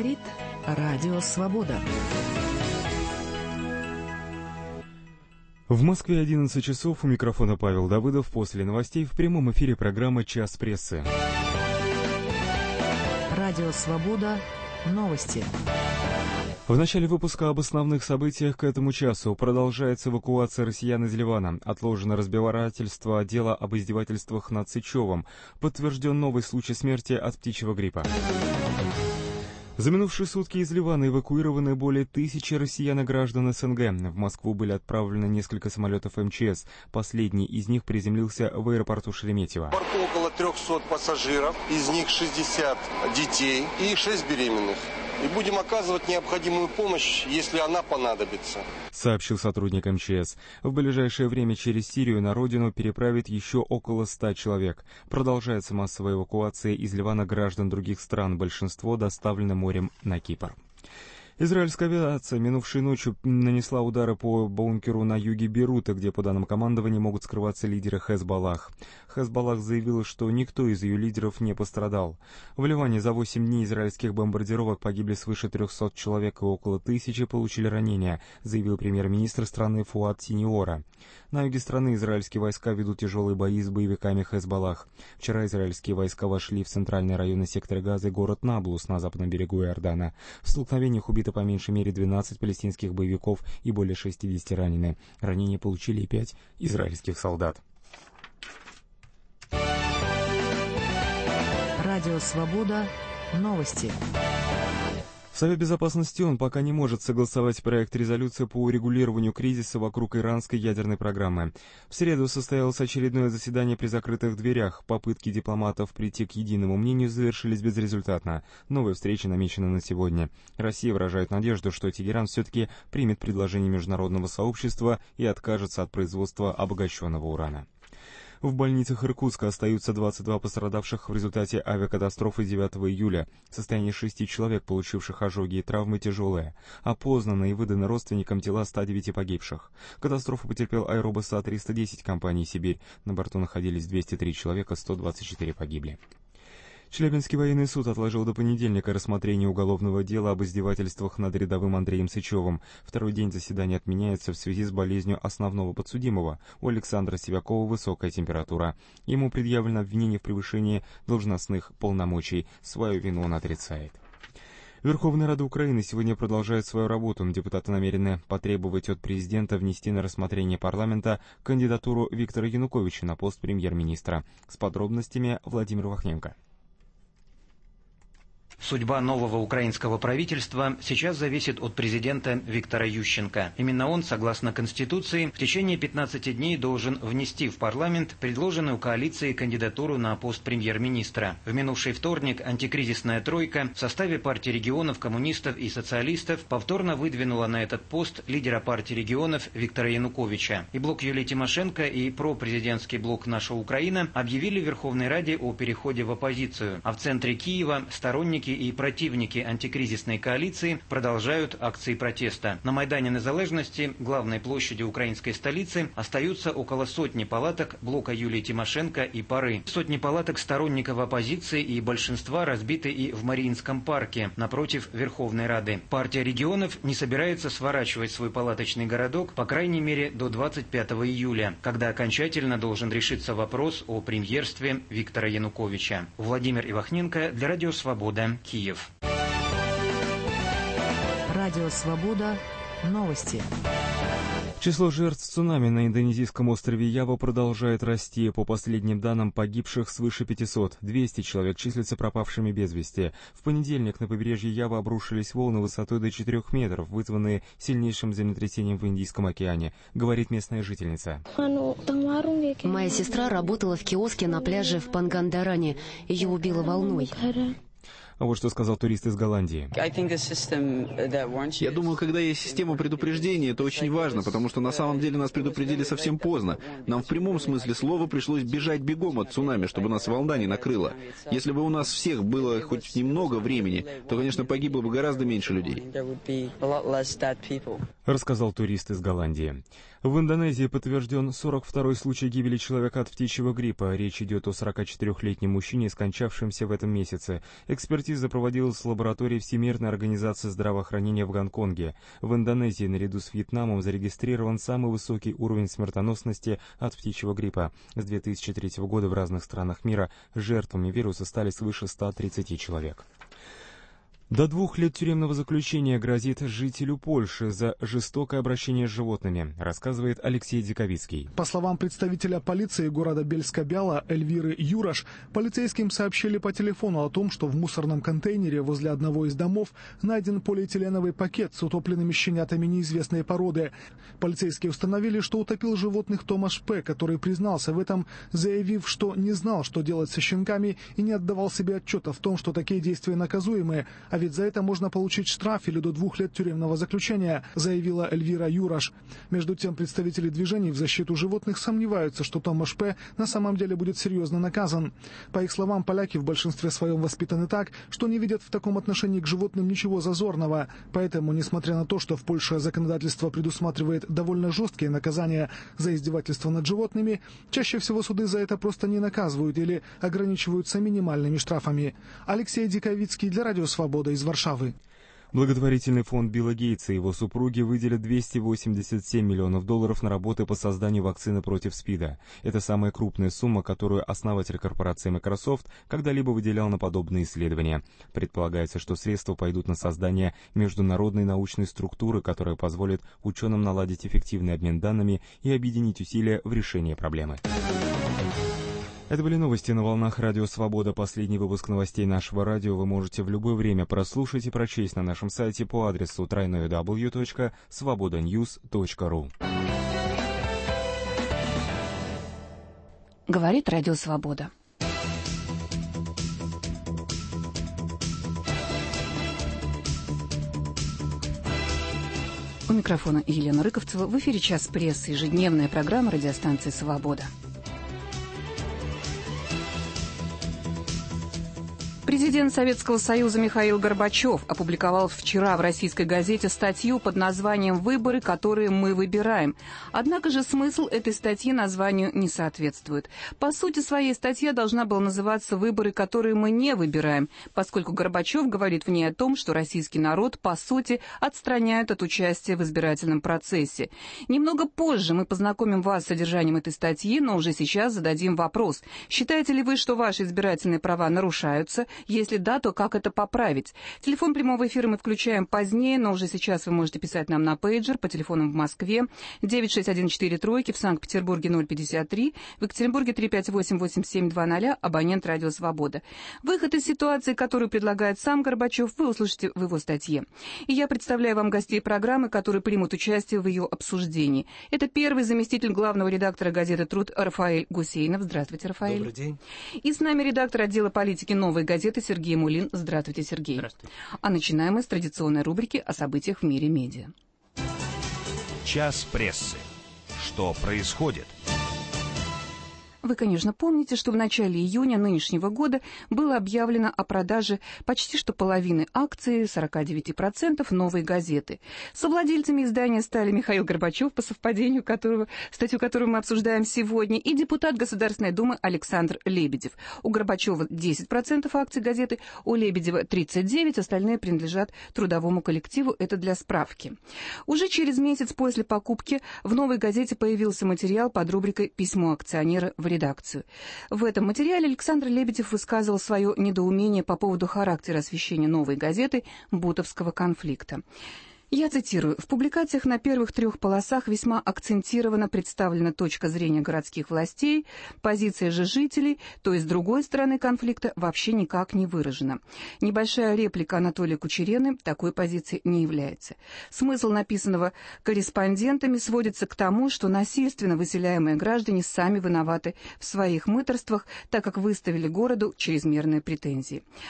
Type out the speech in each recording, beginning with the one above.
Говорит Радио Свобода. В Москве 11 часов, у микрофона Павел Давыдов. После новостей в прямом эфире программа «Час прессы». Радио Свобода. Новости. В начале выпуска об основных событиях к этому часу. Продолжается эвакуация россиян из Ливана. Отложено разбирательство дела об издевательствах над Сычевым. Подтвержден новый случай смерти от птичьего гриппа. За минувшие сутки из Ливана эвакуированы более 1000 россиян и граждан СНГ. В Москву были отправлены несколько самолетов МЧС. Последний из них приземлился в аэропорту Шереметьево. В борту около 300 пассажиров, из них 60 детей и 6 беременных. И будем оказывать необходимую помощь, если она понадобится, сообщил сотрудник МЧС. В ближайшее время через Сирию на родину переправит еще около 100 человек. Продолжается массовая эвакуация из Ливана граждан других стран. Большинство доставлено морем на Кипр. Израильская авиация минувшей ночью нанесла удары по бункеру на юге Бейрута, где, по данным командования, могут скрываться лидеры Хезболлах. Хезболлах заявила, что никто из ее лидеров не пострадал. В Ливане за 8 дней израильских бомбардировок погибли свыше 300 человек и около 1000 получили ранения, заявил премьер-министр страны Фуад Синьора. На юге страны израильские войска ведут тяжелые бои с боевиками Хезболлах. Вчера израильские войска вошли в центральные районы сектора Газа и город Наблус на западном берегу Иордана. В столкновениях убито по меньшей мере 12 палестинских боевиков и более 60 ранены. Ранения получили и 5 израильских солдат. Радио Свобода. Новости. Совет Безопасности ООН пока не может согласовать проект резолюции по урегулированию кризиса вокруг иранской ядерной программы. В среду состоялось очередное заседание при закрытых дверях. Попытки дипломатов прийти к единому мнению завершились безрезультатно. Новая встреча намечена на сегодня. Россия выражает надежду, что Тегеран все-таки примет предложение международного сообщества и откажется от производства обогащенного урана. В больницах Иркутска остаются 22 пострадавших в результате авиакатастрофы 9 июля. Состояние 6 человек, получивших ожоги и травмы, тяжелое. Опознаны и выданы родственникам тела 109 погибших. Катастрофу потерпел аэробус А-310 компании «Сибирь». На борту находились 203 человека, 124 погибли. Челябинский военный суд отложил до понедельника рассмотрение уголовного дела об издевательствах над рядовым Андреем Сычевым. Второй день заседания отменяется в связи с болезнью основного подсудимого. У Александра Сивякова высокая температура. Ему предъявлено обвинение в превышении должностных полномочий. Свою вину он отрицает. Верховная Рада Украины сегодня продолжает свою работу. Депутаты намерены потребовать от президента внести на рассмотрение парламента кандидатуру Виктора Януковича на пост премьер-министра. С подробностями Владимир Вахненко. Судьба нового украинского правительства сейчас зависит от президента Виктора Ющенко. Именно он, согласно Конституции, в течение 15 дней должен внести в парламент предложенную коалицией кандидатуру на пост премьер-министра. В минувший вторник антикризисная тройка в составе партии регионов, коммунистов и социалистов повторно выдвинула на этот пост лидера партии регионов Виктора Януковича. И блок Юлии Тимошенко, и пропрезидентский блок «Наша Украина» объявили в Верховной Раде о переходе в оппозицию. А в центре Киева сторонники и противники антикризисной коалиции продолжают акции протеста. На Майдане Незалежности, главной площади украинской столицы, остаются около сотни палаток блока Юлии Тимошенко и Пары. Сотни палаток сторонников оппозиции и большинства разбиты и в Мариинском парке, напротив Верховной Рады. Партия регионов не собирается сворачивать свой палаточный городок, по крайней мере, до 25 июля, когда окончательно должен решиться вопрос о премьерстве Виктора Януковича. Владимир Ивахненко для Радио Свобода. Киев. Радио Свобода. Новости. Число жертв цунами на индонезийском острове Ява продолжает расти. По последним данным, погибших свыше 500. 200 человек числятся пропавшими без вести. В понедельник на побережье Явы обрушились волны высотой до 4 метров, вызванные сильнейшим землетрясением в Индийском океане, говорит местная жительница. Моя сестра работала в киоске на пляже в Пангандаране. Ее убило волной. А вот что сказал турист из Голландии. Я думаю, когда есть система предупреждения, это очень важно, потому что на самом деле нас предупредили совсем поздно. Нам в прямом смысле слова пришлось бежать бегом от цунами, чтобы нас волна не накрыла. Если бы у нас всех было хоть немного времени, то, конечно, погибло бы гораздо меньше людей. Рассказал турист из Голландии. В Индонезии подтвержден 42-й случай гибели человека от птичьего гриппа. Речь идет о 44-летнем мужчине, скончавшемся в этом месяце. Экспертиза проводилась в лаборатории Всемирной организации здравоохранения в Гонконге. В Индонезии наряду с Вьетнамом зарегистрирован самый высокий уровень смертоносности от птичьего гриппа. С 2003 года в разных странах мира жертвами вируса стали свыше 130 человек. До 2 лет тюремного заключения грозит жителю Польши за жестокое обращение с животными, рассказывает Алексей Диковицкий. По словам представителя полиции города Бельска-Бяла Эльвиры Юраш, полицейским сообщили по телефону о том, что в мусорном контейнере возле одного из домов найден полиэтиленовый пакет с утопленными щенятами неизвестной породы. Полицейские установили, что утопил животных Томаш П., который признался в этом, заявив, что не знал, что делать со щенками и не отдавал себе отчета в том, что такие действия наказуемые, а ведь за это можно получить штраф или до 2 лет тюремного заключения, заявила Эльвира Юраш. Между тем, представители движений в защиту животных сомневаются, что Томаш П. на самом деле будет серьезно наказан. По их словам, поляки в большинстве своем воспитаны так, что не видят в таком отношении к животным ничего зазорного. Поэтому, несмотря на то, что в Польше законодательство предусматривает довольно жесткие наказания за издевательство над животными, чаще всего суды за это просто не наказывают или ограничиваются минимальными штрафами. Алексей Диковицкий для Радио Свобода из Варшавы. Благотворительный фонд Билла Гейтса и его супруги выделят $287 миллионов на работы по созданию вакцины против СПИДа. Это самая крупная сумма, которую основатель корпорации Microsoft когда-либо выделял на подобные исследования. Предполагается, что средства пойдут на создание международной научной структуры, которая позволит ученым наладить эффективный обмен данными и объединить усилия в решении проблемы. Это были новости на волнах Радио Свобода. Последний выпуск новостей нашего радио вы можете в любое время прослушать и прочесть на нашем сайте по адресу www.svobodanews.ru. Говорит Радио Свобода. У микрофона Елена Рыковцева. В эфире «Час прессы», ежедневная программа радиостанции «Свобода». Президент Советского Союза Михаил Горбачев опубликовал вчера в российской газете статью под названием «Выборы, которые мы выбираем». Однако же смысл этой статьи названию не соответствует. По сути своей статья должна была называться «Выборы, которые мы не выбираем», поскольку Горбачев говорит в ней о том, что российский народ, по сути, отстраняют от участия в избирательном процессе. Немного позже мы познакомим вас с содержанием этой статьи, но уже сейчас зададим вопрос. Считаете ли вы, что ваши избирательные права нарушаются? Если да, то как это поправить? Телефон прямого эфира мы включаем позднее, но уже сейчас вы можете писать нам на пейджер по телефонам в Москве 96143, в Санкт-Петербурге 053, в Екатеринбурге 358-8720, абонент Радио Свобода. Выход из ситуации, которую предлагает сам Горбачев, вы услышите в его статье. И я представляю вам гостей программы, которые примут участие в ее обсуждении. Это первый заместитель главного редактора газеты «Труд» Рафаэль Гусейнов. Здравствуйте, Рафаэль. Добрый день. И с нами редактор отдела политики «Новой газеты» Сергей Мулин. Здравствуйте, Сергей. Здравствуйте. А начинаем мы с традиционной рубрики о событиях в мире медиа. Час прессы. Что происходит? Вы, конечно, помните, что в начале июня нынешнего года было объявлено о продаже почти что половины акций, 49% «Новой газеты». Совладельцами издания стали Михаил Горбачев, по совпадению статью которую мы обсуждаем сегодня, и депутат Государственной Думы Александр Лебедев. У Горбачева 10% акций газеты, у Лебедева 39%, остальные принадлежат трудовому коллективу. Это для справки. Уже через месяц после покупки в «Новой газете» появился материал под рубрикой «Письмо акционера в редакцию». В этом материале Александр Лебедев высказывал свое недоумение по поводу характера освещения «Новой газеты» бутовского конфликта. Я цитирую. «В публикациях на первых 3 полосах весьма акцентированно представлена точка зрения городских властей, позиция же жителей, то есть с другой стороны конфликта, вообще никак не выражена. Небольшая реплика Анатолия Кучерены такой позиции не является. Смысл написанного корреспондентами сводится к тому, что насильственно выселяемые граждане сами виноваты в своих мытарствах, так как выставили городу чрезмерные претензии».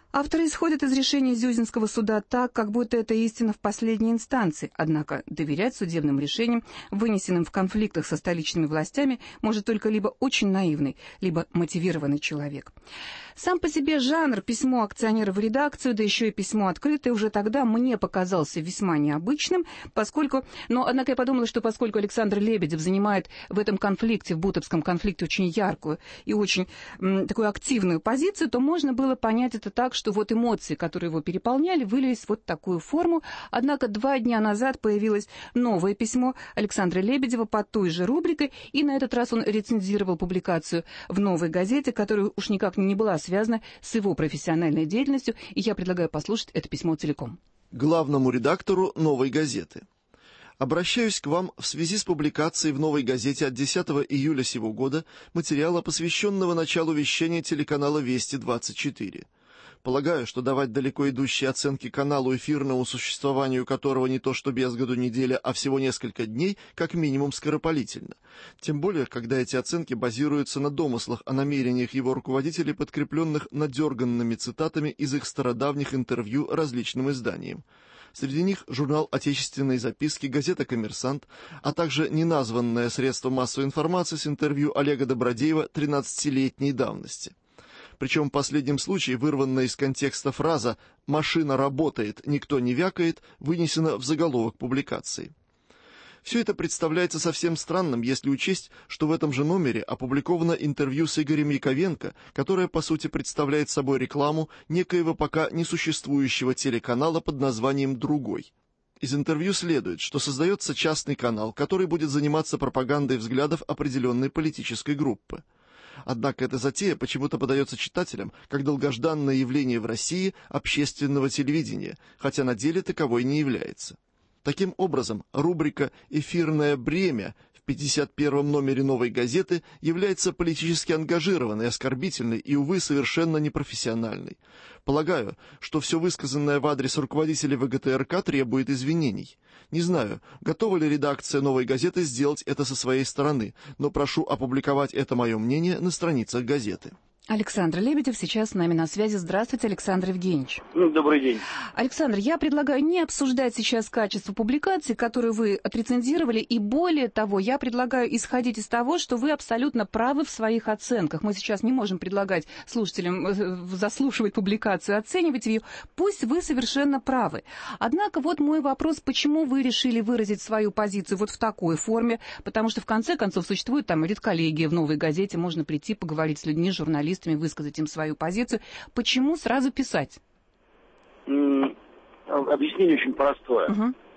Авторы исходят из решения Зюзинского суда так, как будто это истина в последней инстанции. Однако доверять судебным решениям, вынесенным в конфликтах со столичными властями, может только либо очень наивный, либо мотивированный человек. Сам по себе жанр «письмо акционера в редакцию», да еще и письмо открытое, уже тогда мне показался весьма необычным, однако я подумала, что поскольку Александр Лебедев занимает в этом конфликте, в Бутовском конфликте, очень яркую и очень такую активную позицию, то можно было понять это так, что вот эмоции, которые его переполняли, вылились в вот такую форму. Однако 2 дня назад появилось новое письмо Александра Лебедева под той же рубрикой, и на этот раз он рецензировал публикацию в «Новой газете», которая уж никак не была связана с его профессиональной деятельностью, и я предлагаю послушать это письмо целиком. Главному редактору «Новой газеты». Обращаюсь к вам в связи с публикацией в «Новой газете» от 10 июля сего года материала, посвященного началу вещания телеканала «Вести-24». Полагаю, что давать далеко идущие оценки каналу, эфирному существованию которого не то что без году неделя, а всего несколько дней, как минимум скоропалительно. Тем более, когда эти оценки базируются на домыслах о намерениях его руководителей, подкрепленных надерганными цитатами из их стародавних интервью различным изданиям. Среди них журнал «Отечественные записки», газета «Коммерсант», а также неназванное средство массовой информации с интервью Олега Добродеева 13-летней давности. Причем в последнем случае вырванная из контекста фраза «машина работает, никто не вякает» вынесена в заголовок публикации. Все это представляется совсем странным, если учесть, что в этом же номере опубликовано интервью с Игорем Яковенко, которое, по сути, представляет собой рекламу некоего пока несуществующего телеканала под названием «Другой». Из интервью следует, что создается частный канал, который будет заниматься пропагандой взглядов определенной политической группы. Однако эта затея почему-то подается читателям как долгожданное явление в России общественного телевидения, хотя на деле таковой не является. Таким образом, рубрика «Эфирное бремя» в 51-м номере «Новой газеты» является политически ангажированной, оскорбительной и, увы, совершенно непрофессиональной. Полагаю, что все высказанное в адрес руководителей ВГТРК требует извинений. Не знаю, готова ли редакция «Новой газеты» сделать это со своей стороны, но прошу опубликовать это мое мнение на страницах газеты. Александр Лебедев сейчас с нами на связи. Здравствуйте, Александр Евгеньевич. Добрый день. Александр, я предлагаю не обсуждать сейчас качество публикации, которую вы отрецензировали, и более того, я предлагаю исходить из того, что вы абсолютно правы в своих оценках. Мы сейчас не можем предлагать слушателям заслушивать публикацию, оценивать ее. Пусть вы совершенно правы. Однако вот мой вопрос, почему вы решили выразить свою позицию вот в такой форме, потому что в конце концов существует там редколлегия в «Новой газете», можно прийти, поговорить с людьми, журналистами, высказать им свою позицию. Почему сразу писать? Объяснение очень простое.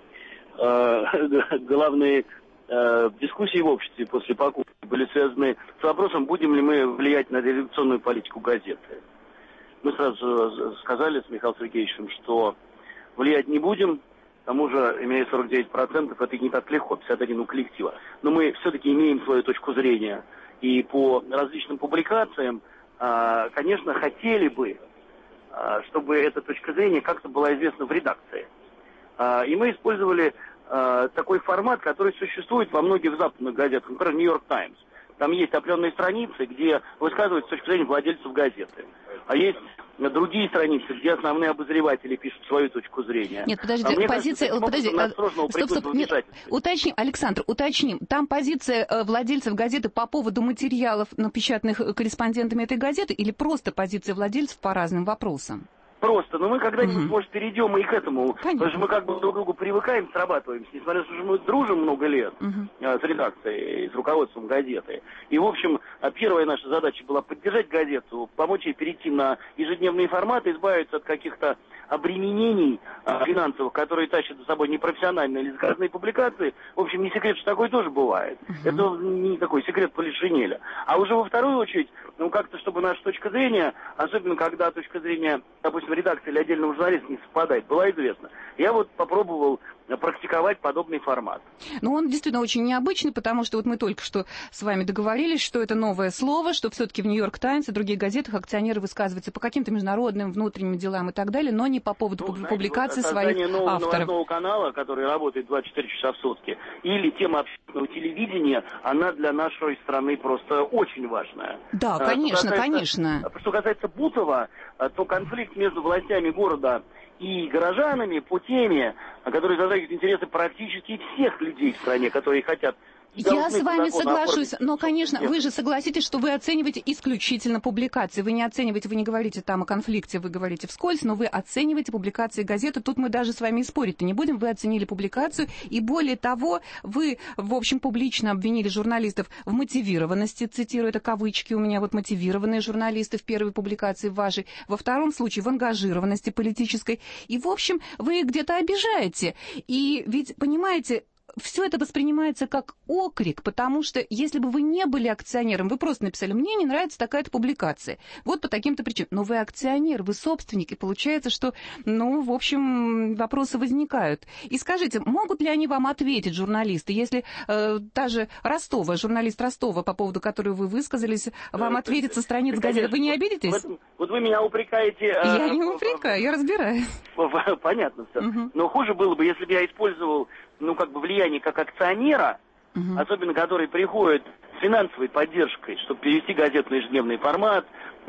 Главные дискуссии в обществе после покупки были связаны с вопросом, будем ли мы влиять на редакционную политику газеты. Мы сразу сказали с Михаилом Сергеевичем, что влиять не будем. К тому же, имея 49%, это не так легко, 51 у коллектива. Но мы все-таки имеем свою точку зрения. И по различным публикациям, конечно, хотели бы, чтобы эта точка зрения как-то была известна в редакции. И мы использовали такой формат, который существует во многих западных газетах, например, «Нью-Йорк Таймс». Там есть определенные страницы, где высказываются с точки зрения владельцев газеты. А есть другие страницы, где основные обозреватели пишут свою точку зрения. Нет, подождите, уточним, Александр, уточним. Там позиция владельцев газеты по поводу материалов, напечатанных корреспондентами этой газеты, или просто позиция владельцев по разным вопросам? Просто, но мы когда-нибудь, может, перейдем и к этому. Конечно. Потому что мы как бы друг к другу привыкаем, срабатываемся, несмотря на то, что мы дружим много лет с редакцией, с руководством газеты. И, в общем, первая наша задача была поддержать газету, помочь ей перейти на ежедневные форматы, избавиться от каких-то обременений финансовых, которые тащат за собой непрофессиональные или заказные публикации. В общем, не секрет, что такое тоже бывает. Это не такой секрет полишинеля. А уже во вторую очередь, как-то, чтобы наша точка зрения, особенно когда точка зрения, допустим, редакции или отдельного журналиста не совпадает, была известна. Я вот попробовал практиковать подобный формат. Но он действительно очень необычный, потому что вот мы только что с вами договорились, что это новое слово, что все-таки в «Нью-Йорк Таймс» и других газетах акционеры высказываются по каким-то международным, внутренним делам и так далее, но не по поводу публикации своих авторов. Создание нового канала, который работает 24 часа в сутки, или тема общественного телевидения, она для нашей страны просто очень важная. Да, конечно. Что касается Бутова, то конфликт между властями города и горожанами по теме, которые затрагивают интересы практически всех людей в стране, которые хотят... Я с вами соглашусь, но, конечно, вы же согласитесь, что вы оцениваете исключительно публикации. Вы не оцениваете, вы не говорите там о конфликте, вы говорите вскользь, но вы оцениваете публикации газеты. Тут мы даже с вами и спорить-то не будем. Вы оценили публикацию, и более того, вы, в общем, публично обвинили журналистов в мотивированности, цитирую, это кавычки у меня, вот мотивированные журналисты в первой публикации вашей, во втором случае в ангажированности политической. И, в общем, вы где-то обижаете. И ведь, понимаете, все это воспринимается как окрик, потому что если бы вы не были акционером, вы просто написали: мне не нравится такая-то публикация, вот по таким-то причинам. Но вы акционер, вы собственник, и получается, что, в общем, вопросы возникают. И скажите, могут ли они вам ответить, журналисты, если даже Ростова, журналист Ростова, по поводу которой вы высказались, вам ответит со страниц газеты, вы не обидитесь? Вот вы меня упрекаете... Я не упрекаю, я разбираюсь. Понятно все. Но хуже было бы, если бы я использовал влияние как акционера, особенно который приходит с финансовой поддержкой, чтобы перевести газету на ежедневный формат,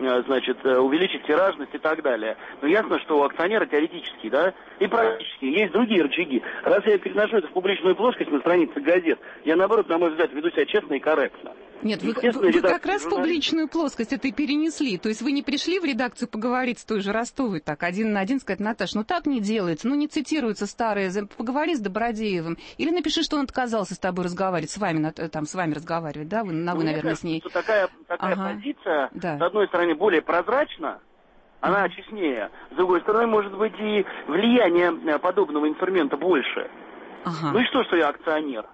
увеличить тиражность и так далее. Но ясно, что у акционера теоретически, и практически есть другие рычаги. Раз я переношу это в публичную плоскость на странице газет, я, наоборот, на мой взгляд, веду себя честно и корректно. Нет, вы как раз в публичную плоскость это и перенесли. То есть вы не пришли в редакцию поговорить с той же Ростовой, так, один на один сказать: Наташ, так не делается, не цитируется старое, поговори с Добродеевым. Или напиши, что он отказался с тобой разговаривать, с вами разговаривать, да? Вы, наверное, кажется, с ней. Что такая позиция, с одной стороны, более прозрачна, она честнее, с другой стороны, может быть, и влияние подобного инструмента больше. И что я акционер?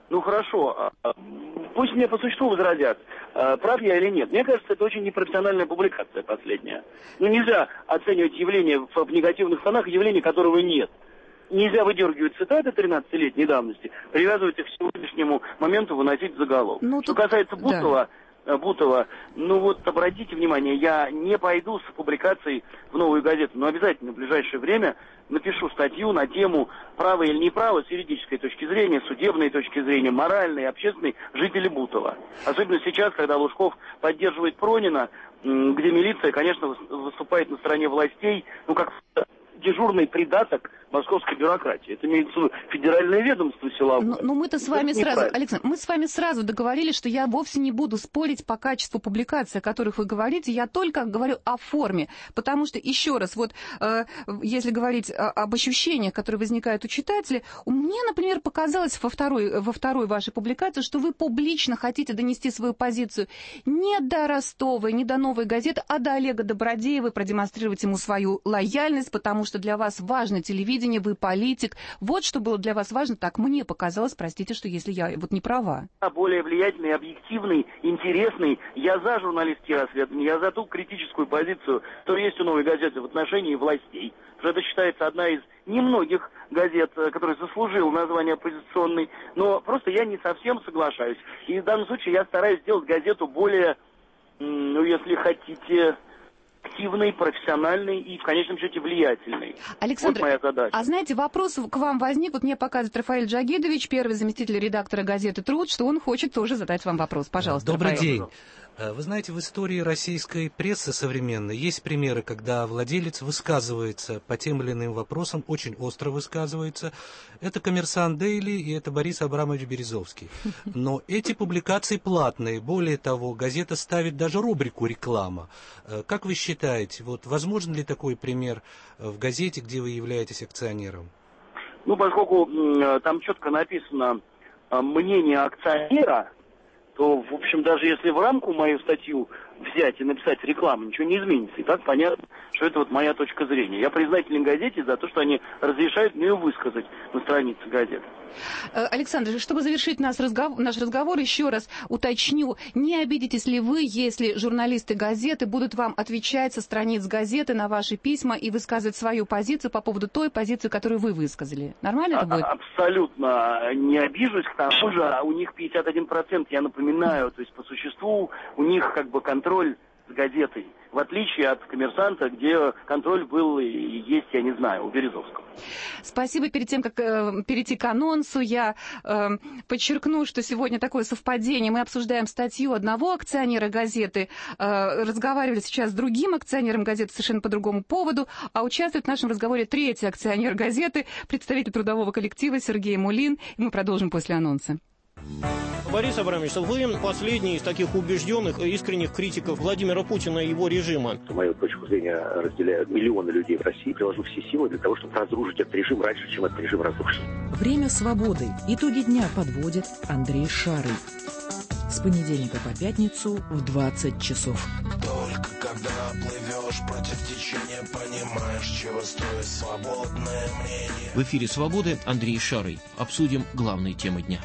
Хорошо, пусть мне по существу возразят, прав я или нет. Мне кажется, это очень непрофессиональная публикация последняя. Нельзя оценивать явление в негативных тонах, явление которого нет. Нельзя выдергивать цитаты 13-летней давности, привязывать их к сегодняшнему моменту, выносить в заголовок. Что касается Бутова, обратите внимание, я не пойду с публикацией в «Новую газету», но обязательно в ближайшее время напишу статью на тему право или неправо с юридической точки зрения, судебной точки зрения, моральной, общественной, жители Бутова. Особенно сейчас, когда Лужков поддерживает Пронина, где милиция, конечно, выступает на стороне властей, как дежурный придаток московской бюрократии. Это имеется в виду федеральное ведомство силовое. Но мы-то с вами сразу, Александр, мы с вами сразу договорились, что я вовсе не буду спорить по качеству публикаций, о которых вы говорите, я только говорю о форме. Потому что, еще раз, если говорить об ощущениях, которые возникают у читателей, мне, например, показалось во второй вашей публикации, что вы публично хотите донести свою позицию не до Ростова, не до «Новой газеты», а до Олега Добродеева, продемонстрировать ему свою лояльность, потому что для вас важно телевидение, вы политик. Вот что было для вас важно, так мне показалось, простите, что если я не права. Более влиятельный, объективный, интересный. Я за журналистские расследования, я за ту критическую позицию, которая есть у «Новой газеты» в отношении властей. Это считается одна из немногих газет, которая заслужила название оппозиционной. Но просто я не совсем соглашаюсь. И в данном случае я стараюсь сделать газету более, если хотите, активной, профессиональной и, в конечном счете, влиятельной. Александр, вот моя задача. А знаете, вопрос к вам возник, мне показывает Рафаэль Джагидович, первый заместитель редактора газеты «Труд», что он хочет тоже задать вам вопрос. Пожалуйста, Добрый Рафаэль. день. Вы знаете, в истории российской прессы современной есть примеры, когда владелец высказывается по тем или иным вопросам, очень остро высказывается. Это «Коммерсант Дейли» и это Борис Абрамович Березовский. Но эти публикации платные. Более того, газета ставит даже рубрику «Реклама». Как вы считаете, возможен ли такой пример в газете, где вы являетесь акционером? Поскольку там четко написано мнение акционера, то, в общем, даже если в рамку мою статью взять и написать рекламу, ничего не изменится. И так понятно, что это вот моя точка зрения. Я признателен газете за то, что они разрешают мне ее высказать на странице газеты. Александр, чтобы завершить наш разговор, еще раз уточню, не обидитесь ли вы, если журналисты газеты будут вам отвечать со страниц газеты на ваши письма и высказывать свою позицию по поводу той позиции, которую вы высказали? Нормально это будет? Абсолютно не обижусь, к тому же у них 51%, я напоминаю, то есть по существу у них как бы контроль с газетой, в отличие от «Коммерсанта», где контроль был и есть, я не знаю, у Березовского. Спасибо. Перед тем, как перейти к анонсу, я подчеркну, что сегодня такое совпадение. Мы обсуждаем статью одного акционера газеты, разговаривали сейчас с другим акционером газеты совершенно по другому поводу, а участвует в нашем разговоре третий акционер газеты, представитель трудового коллектива Сергей Мулин. И мы продолжим после анонса. Борис Абрамович, вы последний из таких убежденных и искренних критиков Владимира Путина и его режима. Мою точку зрения разделяют миллионы людей в России. Приложу все силы для того, чтобы разрушить этот режим раньше, чем этот режим разрушен. Время свободы. Итоги дня подводит Андрей Шарый. С понедельника по пятницу в 20 часов. Только когда плывешь против течения, понимаешь, чего стоит свободное мнение. В эфире «Свободы» Андрей Шарый. Обсудим главные темы дня.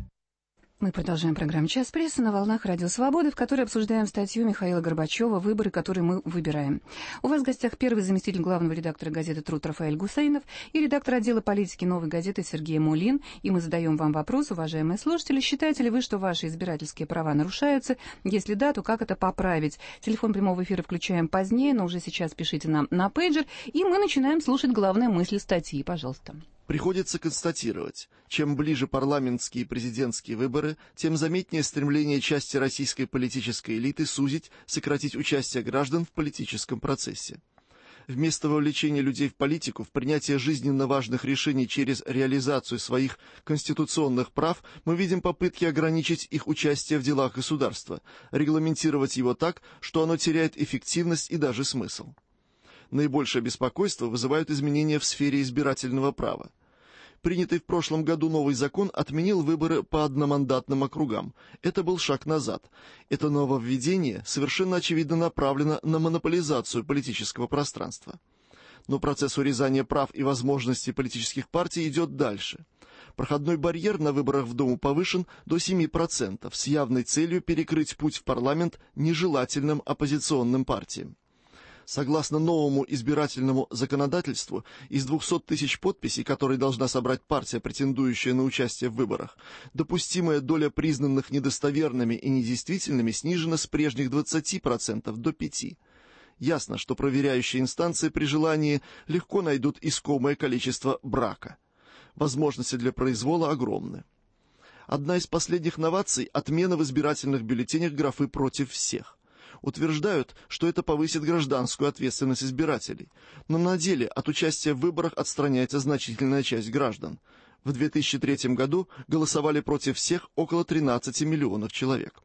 Мы продолжаем программу «Час прессы» на волнах Радио Свободы, в которой обсуждаем статью Михаила Горбачева «Выборы, которые мы выбираем». У вас в гостях первый заместитель главного редактора газеты «Труд» Рафаэль Гусейнов и редактор отдела политики «Новой газеты» Сергей Мулин. И мы задаем вам вопрос, уважаемые слушатели, считаете ли вы, что ваши избирательские права нарушаются? Если да, то как это поправить? Телефон прямого эфира включаем позднее, но уже сейчас пишите нам на пейджер, и мы начинаем слушать главные мысли статьи. Пожалуйста. Приходится констатировать, чем ближе парламентские и президентские выборы, тем заметнее стремление части российской политической элиты сузить, сократить участие граждан в политическом процессе. Вместо вовлечения людей в политику, в принятие жизненно важных решений через реализацию своих конституционных прав, мы видим попытки ограничить их участие в делах государства, регламентировать его так, что оно теряет эффективность и даже смысл. Наибольшее беспокойство вызывают изменения в сфере избирательного права. Принятый в прошлом году новый закон отменил выборы по одномандатным округам. Это был шаг назад. Это нововведение совершенно очевидно направлено на монополизацию политического пространства. Но процесс урезания прав и возможностей политических партий идет дальше. Проходной барьер на выборах в Думу повышен до 7% с явной целью перекрыть путь в парламент нежелательным оппозиционным партиям. Согласно новому избирательному законодательству, из 200 тысяч подписей, которые должна собрать партия, претендующая на участие в выборах, допустимая доля признанных недостоверными и недействительными снижена с прежних 20% до 5%. Ясно, что проверяющие инстанции при желании легко найдут искомое количество брака. Возможности для произвола огромны. Одна из последних новаций – отмена в избирательных бюллетенях графы «против всех». Утверждают, что это повысит гражданскую ответственность избирателей, но на деле от участия в выборах отстраняется значительная часть граждан. В 2003 году голосовали против всех около 13 миллионов человек.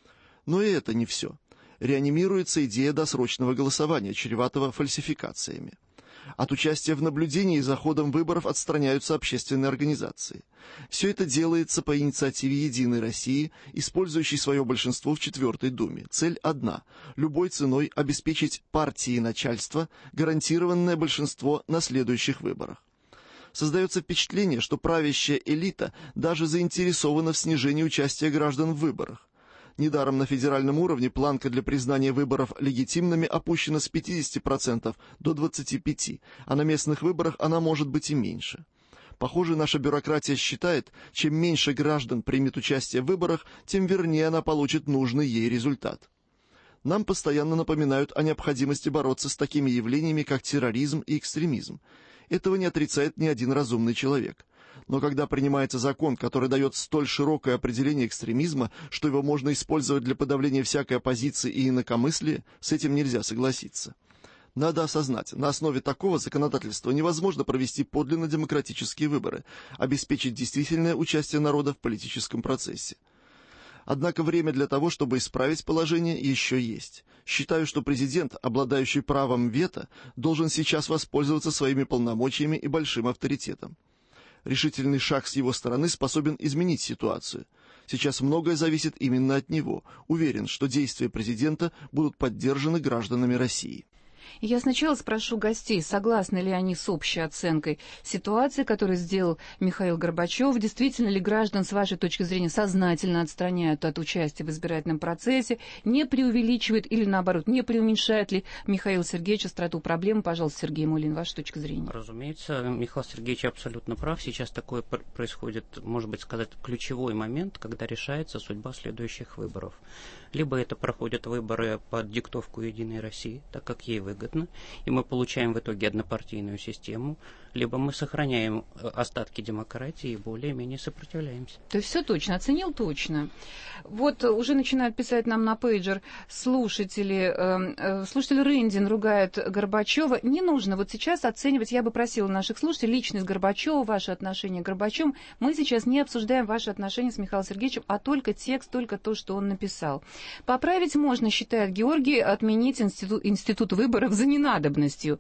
Но и это не все. Реанимируется идея досрочного голосования, чреватого фальсификациями. От участия в наблюдении за ходом выборов отстраняются общественные организации. Все это делается по инициативе «Единой России», использующей свое большинство в 4-й Думе. Цель одна – любой ценой обеспечить партии и начальство гарантированное большинство на следующих выборах. Создается впечатление, что правящая элита даже заинтересована в снижении участия граждан в выборах. Недаром на федеральном уровне планка для признания выборов легитимными опущена с 50% до 25%, а на местных выборах она может быть и меньше. Похоже, наша бюрократия считает, чем меньше граждан примет участие в выборах, тем вернее она получит нужный ей результат. Нам постоянно напоминают о необходимости бороться с такими явлениями, как терроризм и экстремизм. Этого не отрицает ни один разумный человек. Но когда принимается закон, который дает столь широкое определение экстремизма, что его можно использовать для подавления всякой оппозиции и инакомыслия, с этим нельзя согласиться. Надо осознать, на основе такого законодательства невозможно провести подлинно демократические выборы, обеспечить действительное участие народа в политическом процессе. Однако время для того, чтобы исправить положение, еще есть. Считаю, что президент, обладающий правом вето, должен сейчас воспользоваться своими полномочиями и большим авторитетом. Решительный шаг с его стороны способен изменить ситуацию. Сейчас многое зависит именно от него. Уверен, что действия президента будут поддержаны гражданами России. Я сначала спрошу гостей, согласны ли они с общей оценкой ситуации, которую сделал Михаил Горбачев. Действительно ли граждан, с вашей точки зрения, сознательно отстраняют от участия в избирательном процессе? Не преувеличивает или, наоборот, не преуменьшает ли Михаил Сергеевич остроту проблемы? Пожалуйста, Сергей Мулин, ваша точка зрения. Разумеется, Михаил Сергеевич абсолютно прав. Сейчас такое происходит, может быть, сказать, ключевой момент, когда решается судьба следующих выборов. Либо это проходят выборы под диктовку «Единой России», так как ей выгодно, и мы получаем в итоге однопартийную систему, либо мы сохраняем остатки демократии и более-менее сопротивляемся. То есть все точно, оценил точно. Вот уже начинают писать нам на пейджер слушатели. Слушатель Рындин ругает Горбачева. Не нужно вот сейчас оценивать, я бы просила наших слушателей, личность Горбачева, ваши отношения к Горбачеву. Мы сейчас не обсуждаем ваши отношения с Михаилом Сергеевичем, а только текст, только то, что он написал. Поправить можно, считает Георгий, отменить институт выборов за ненадобностью.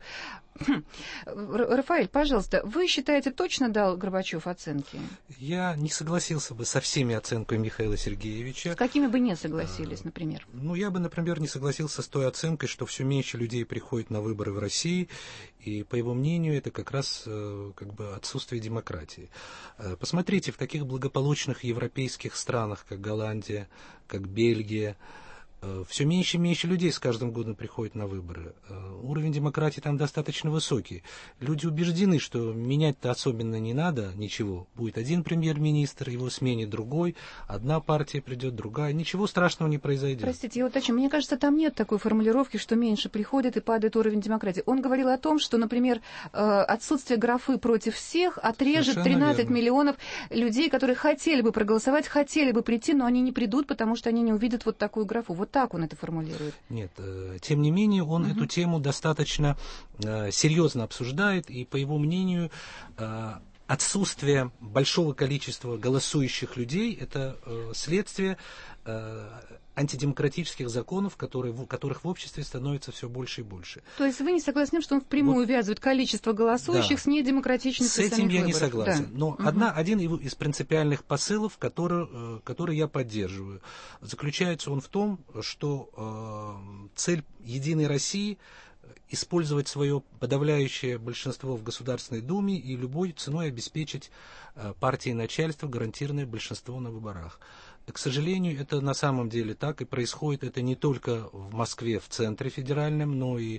Рафаэль, пожалуйста, вы считаете, точно дал Горбачев оценки? Я не согласился бы со всеми оценками Михаила Сергеевича. С какими бы не согласились, например? Я бы, например, не согласился с той оценкой, что все меньше людей приходит на выборы в России, и, по его мнению, это как раз отсутствие демократии. Посмотрите, в таких благополучных европейских странах, как Голландия, как Бельгия, все меньше и меньше людей с каждым годом приходят на выборы. Уровень демократии там достаточно высокий. Люди убеждены, что менять-то особенно не надо ничего. Будет один премьер-министр, его сменит другой, одна партия придет, другая. Ничего страшного не произойдет. Простите, я уточню. Мне кажется, там нет такой формулировки, что меньше приходит и падает уровень демократии. Он говорил о том, что, например, отсутствие графы против всех отрежет совершенно 13 верно. Миллионов людей, которые хотели бы проголосовать, хотели бы прийти, но они не придут, потому что они не увидят вот такую графу. Вот так он это формулирует. Нет, тем не менее, он эту тему достаточно серьезно обсуждает, и, по его мнению, отсутствие большого количества голосующих людей – это следствие антидемократических законов, которых в обществе становится все больше и больше. То есть вы не согласны с тем, что он впрямую увязывает количество голосующих с недемократичностью самих выборов? С этим я не согласен. Да. Но один из принципиальных посылов, который я поддерживаю, заключается он в том, что цель «Единой России» использовать свое подавляющее большинство в Государственной Думе и любой ценой обеспечить партии и начальству гарантированное большинство на выборах. К сожалению, это на самом деле так, и происходит это не только в Москве, в центре федеральном, но и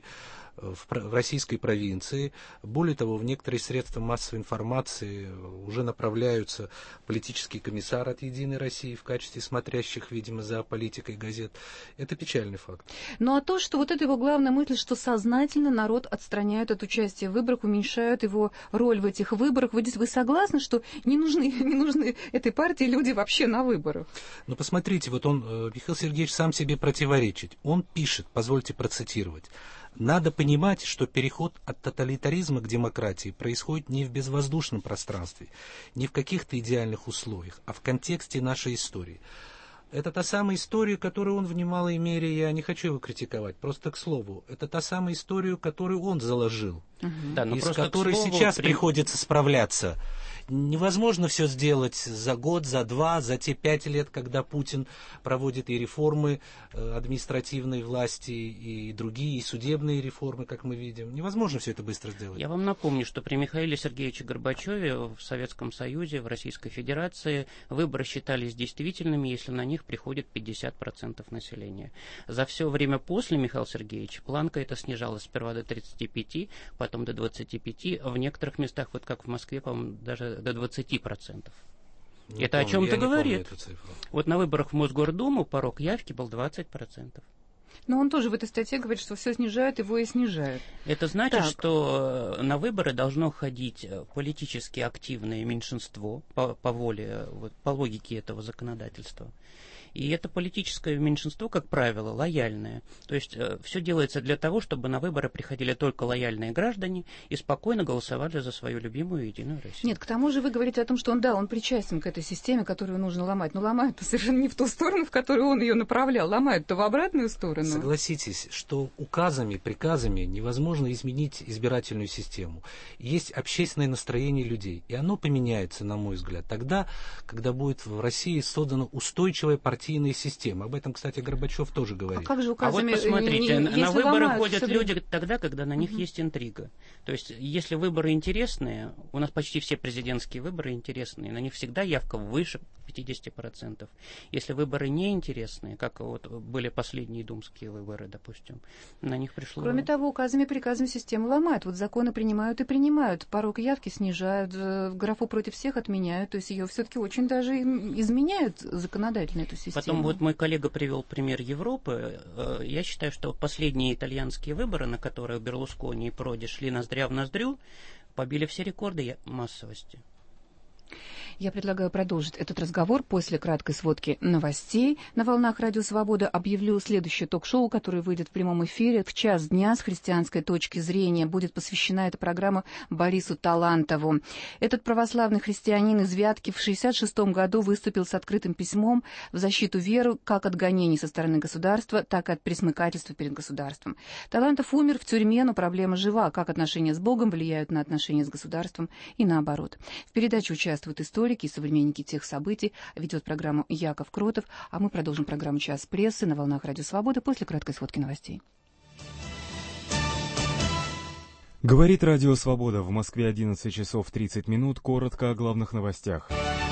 в российской провинции. Более того, в некоторые средства массовой информации уже направляются политические комиссары от «Единой России» в качестве смотрящих, видимо, за политикой газет. Это печальный факт. Ну а то, что вот это его главная мысль, что сознательно народ отстраняют от участия в выборах, уменьшают его роль в этих выборах. Вы согласны, что не нужны этой партии люди вообще на выборах? Ну посмотрите, вот Михаил Сергеевич сам себе противоречит. Он пишет, позвольте процитировать: «Надо понимать, что переход от тоталитаризма к демократии происходит не в безвоздушном пространстве, не в каких-то идеальных условиях, а в контексте нашей истории». Это та самая история, которую он в немалой мере, я не хочу его критиковать, просто к слову, это та самая история, которую он заложил, и с которой сейчас приходится справляться. Невозможно все сделать за год, за два, за те 5 лет, когда Путин проводит и реформы административной власти, и другие, и судебные реформы, как мы видим. Невозможно все это быстро сделать. Я вам напомню, что при Михаиле Сергеевиче Горбачеве в Советском Союзе, в Российской Федерации выборы считались действительными, если на них приходит 50% населения. За все время после Михаила Сергеевича планка эта снижалась сперва до 35%, потом до 25%, а в некоторых местах, вот как в Москве, по-моему, даже до 20%. Это о чем-то говорит. Вот на выборах в Мосгордуму порог явки был 20%. Но он тоже в этой статье говорит, что все снижают, его и снижают. Это значит, что на выборы должно ходить политически активное меньшинство по воле, по логике этого законодательства. И это политическое меньшинство, как правило, лояльное. То есть все делается для того, чтобы на выборы приходили только лояльные граждане и спокойно голосовали за свою любимую Единую Россию. Нет, к тому же вы говорите о том, что он причастен к этой системе, которую нужно ломать. Но ломают-то совершенно не в ту сторону, в которую он ее направлял. Ломают-то в обратную сторону. Согласитесь, что указами, приказами невозможно изменить избирательную систему. Есть общественное настроение людей, и оно поменяется, на мой взгляд, тогда, когда будет в России создана устойчивая партийная система. Об этом, кстати, Горбачев тоже говорит. А как же указами? Вот посмотрите, на выборы ходят люди тогда, когда на них есть интрига. То есть, если выборы интересные, у нас почти все президентские выборы интересные, на них всегда явка выше 50%. Если выборы неинтересные, как вот были последние думские выборы, допустим, на них пришло... Кроме того, указами и приказами систему ломают. Вот законы принимают и принимают. Порог явки снижают, графу против всех отменяют. То есть ее все-таки очень даже изменяют законодательно, эту систему. Потом вот мой коллега привел пример Европы. Я считаю, что последние итальянские выборы, на которые Берлускони и Проди шли ноздря в ноздрю, побили все рекорды массовости. Я предлагаю продолжить этот разговор после краткой сводки новостей. На волнах Радио Свобода объявлю следующее ток-шоу, которое выйдет в прямом эфире в час дня с христианской точки зрения. Будет посвящена эта программа Борису Талантову. Этот православный христианин из Вятки в 1966 году выступил с открытым письмом в защиту веры как от гонений со стороны государства, так и от пресмыкательства перед государством. Талантов умер в тюрьме, но проблема жива. Как отношения с Богом влияют на отношения с государством и наоборот. В передаче участвуют историки и современники тех событий. Ведет программу Яков Кротов, а мы продолжим программу «Час прессы» на волнах Радио Свобода после краткой сводки новостей. Говорит Радио Свобода. В Москве 11 часов 30 минут. Коротко о главных новостях.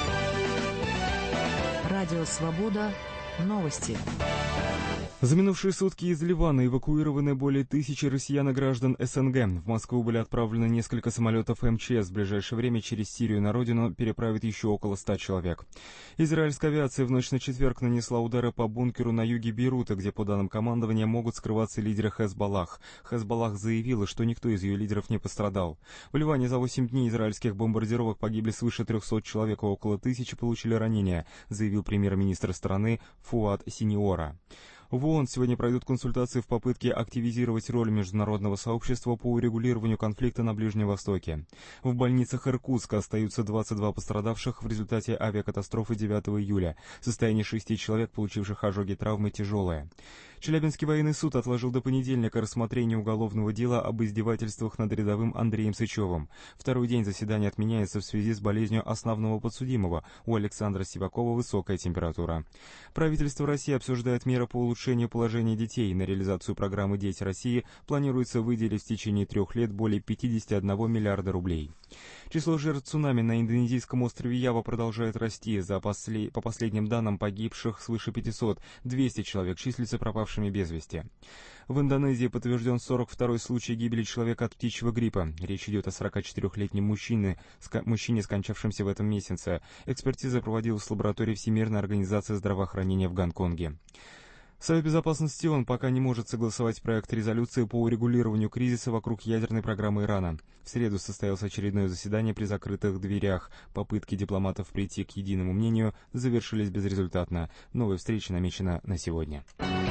Радио Свобода. Новости. За минувшие сутки из Ливана эвакуированы более 1000 россиян и граждан СНГ. В Москву были отправлены несколько самолетов МЧС. В ближайшее время через Сирию на родину переправят еще около 100 человек. Израильская авиация в ночь на четверг нанесла удары по бункеру на юге Бейрута, где, по данным командования, могут скрываться лидеры Хезболлах. Хезболлах заявила, что никто из ее лидеров не пострадал. В Ливане за 8 дней израильских бомбардировок погибли свыше 300 человек, а около 1000 получили ранения, заявил премьер-министр страны Фуад Синьора. В ООН сегодня пройдут консультации в попытке активизировать роль международного сообщества по урегулированию конфликта на Ближнем Востоке. В больницах Иркутска остаются 22 пострадавших в результате авиакатастрофы 9 июля. Состояние 6 человек, получивших ожоги, травмы, тяжелое. Челябинский военный суд отложил до понедельника рассмотрение уголовного дела об издевательствах над рядовым Андреем Сычевым. Второй день заседания отменяется в связи с болезнью основного подсудимого. У Александра Сивакова высокая температура. Правительство России обсуждает меры по улучшению положения детей. На реализацию программы «Дети России» планируется выделить в течение 3 лет более 51 миллиарда рублей. Число жертв цунами на индонезийском острове Ява продолжает расти. По последним данным, погибших свыше 500, 200 человек числятся пропавшими без вести. В Индонезии подтвержден 42-й случай гибели человека от птичьего гриппа. Речь идет о 44-летнем мужчине, скончавшемся в этом месяце. Экспертиза проводилась в лаборатории Всемирной организации здравоохранения в Гонконге. Совет Безопасности ООН пока не может согласовать проект резолюции по урегулированию кризиса вокруг ядерной программы Ирана. В среду состоялось очередное заседание при закрытых дверях. Попытки дипломатов прийти к единому мнению завершились безрезультатно. Новая встреча намечена на сегодня.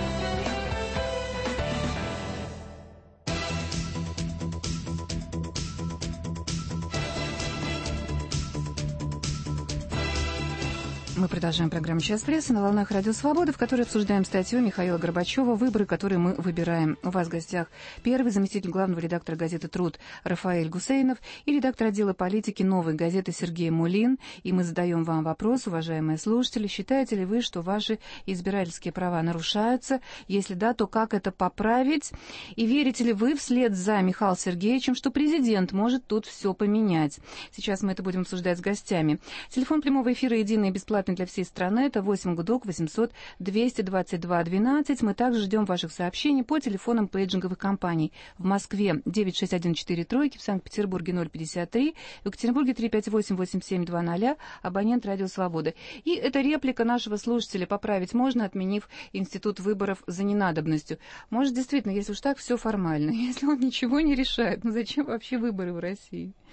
Мы продолжаем программу «Час прессы» на волнах Радио Свобода, в которой обсуждаем статью Михаила Горбачева «Выборы, которые мы выбираем». У вас в гостях первый заместитель главного редактора газеты «Труд» Рафаэль Гусейнов и редактор отдела политики «Новой газеты» Сергей Мулин. И мы задаем вам вопрос, уважаемые слушатели, считаете ли вы, что ваши избирательские права нарушаются? Если да, то как это поправить? И верите ли вы вслед за Михаилом Сергеевичем, что президент может тут все поменять? Сейчас мы это будем обсуждать с гостями. Телефон прямого эфира единый и бесплатный для всей страны. Это 8 ГУДОК 800 222 12. Мы также ждем ваших сообщений по телефонам пейджинговых компаний. В Москве 96143, в Санкт-Петербурге 053, в Екатеринбурге 358-8720, абонент Радио Свободы. И это реплика нашего слушателя. Поправить можно, отменив институт выборов за ненадобностью. Может, действительно, если уж так все формально, если он ничего не решает, ну зачем вообще выборы в России?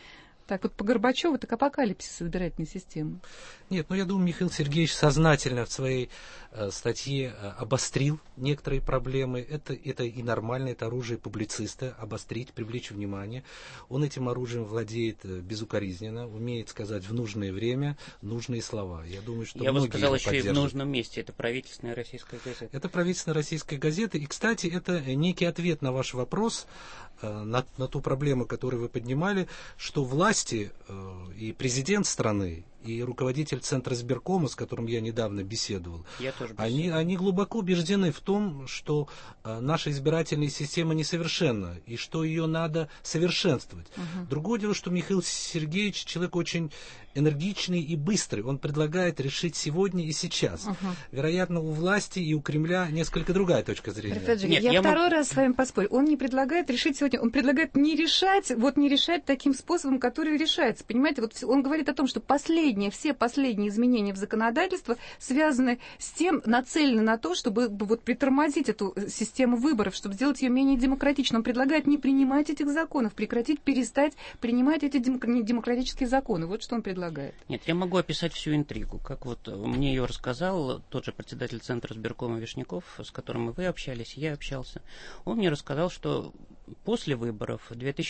Так, вот по Горбачеву так апокалипсис избирательной системы. Нет, я думаю, Михаил Сергеевич сознательно в своей статье обострил некоторые проблемы. Это и нормально, это оружие публициста, обострить, привлечь внимание. Он этим оружием владеет безукоризненно, умеет сказать в нужное время нужные слова. Я думаю, что я бы сказал, еще поддержат. И в нужном месте. Это правительственная российская газета. Это правительственная российская газета. И, кстати, это некий ответ на ваш вопрос, на ту проблему, которую вы поднимали, что власти и президент страны, и руководитель Центра избиркома, с которым я недавно беседовал, они глубоко убеждены в том, что наша избирательная система несовершенна, и что ее надо совершенствовать. Другое дело, что Михаил Сергеевич человек очень энергичный и быстрый. Он предлагает решить сегодня и сейчас. Вероятно, у власти и у Кремля несколько другая точка зрения. Я второй раз с вами поспорю. Он не предлагает решить сегодня, он предлагает не решать таким способом, который решается. Понимаете, вот он говорит о том, что все последние изменения в законодательство связаны с тем, нацелены на то, чтобы вот притормозить эту систему выборов, чтобы сделать ее менее демократичной. Он предлагает не принимать этих законов, перестать принимать эти демократические законы. Вот что он предлагает. Нет, я могу описать всю интригу. Как вот мне ее рассказал тот же председатель Центра избиркома Вишняков, с которым и вы общались, и я общался. Он мне рассказал, что после выборов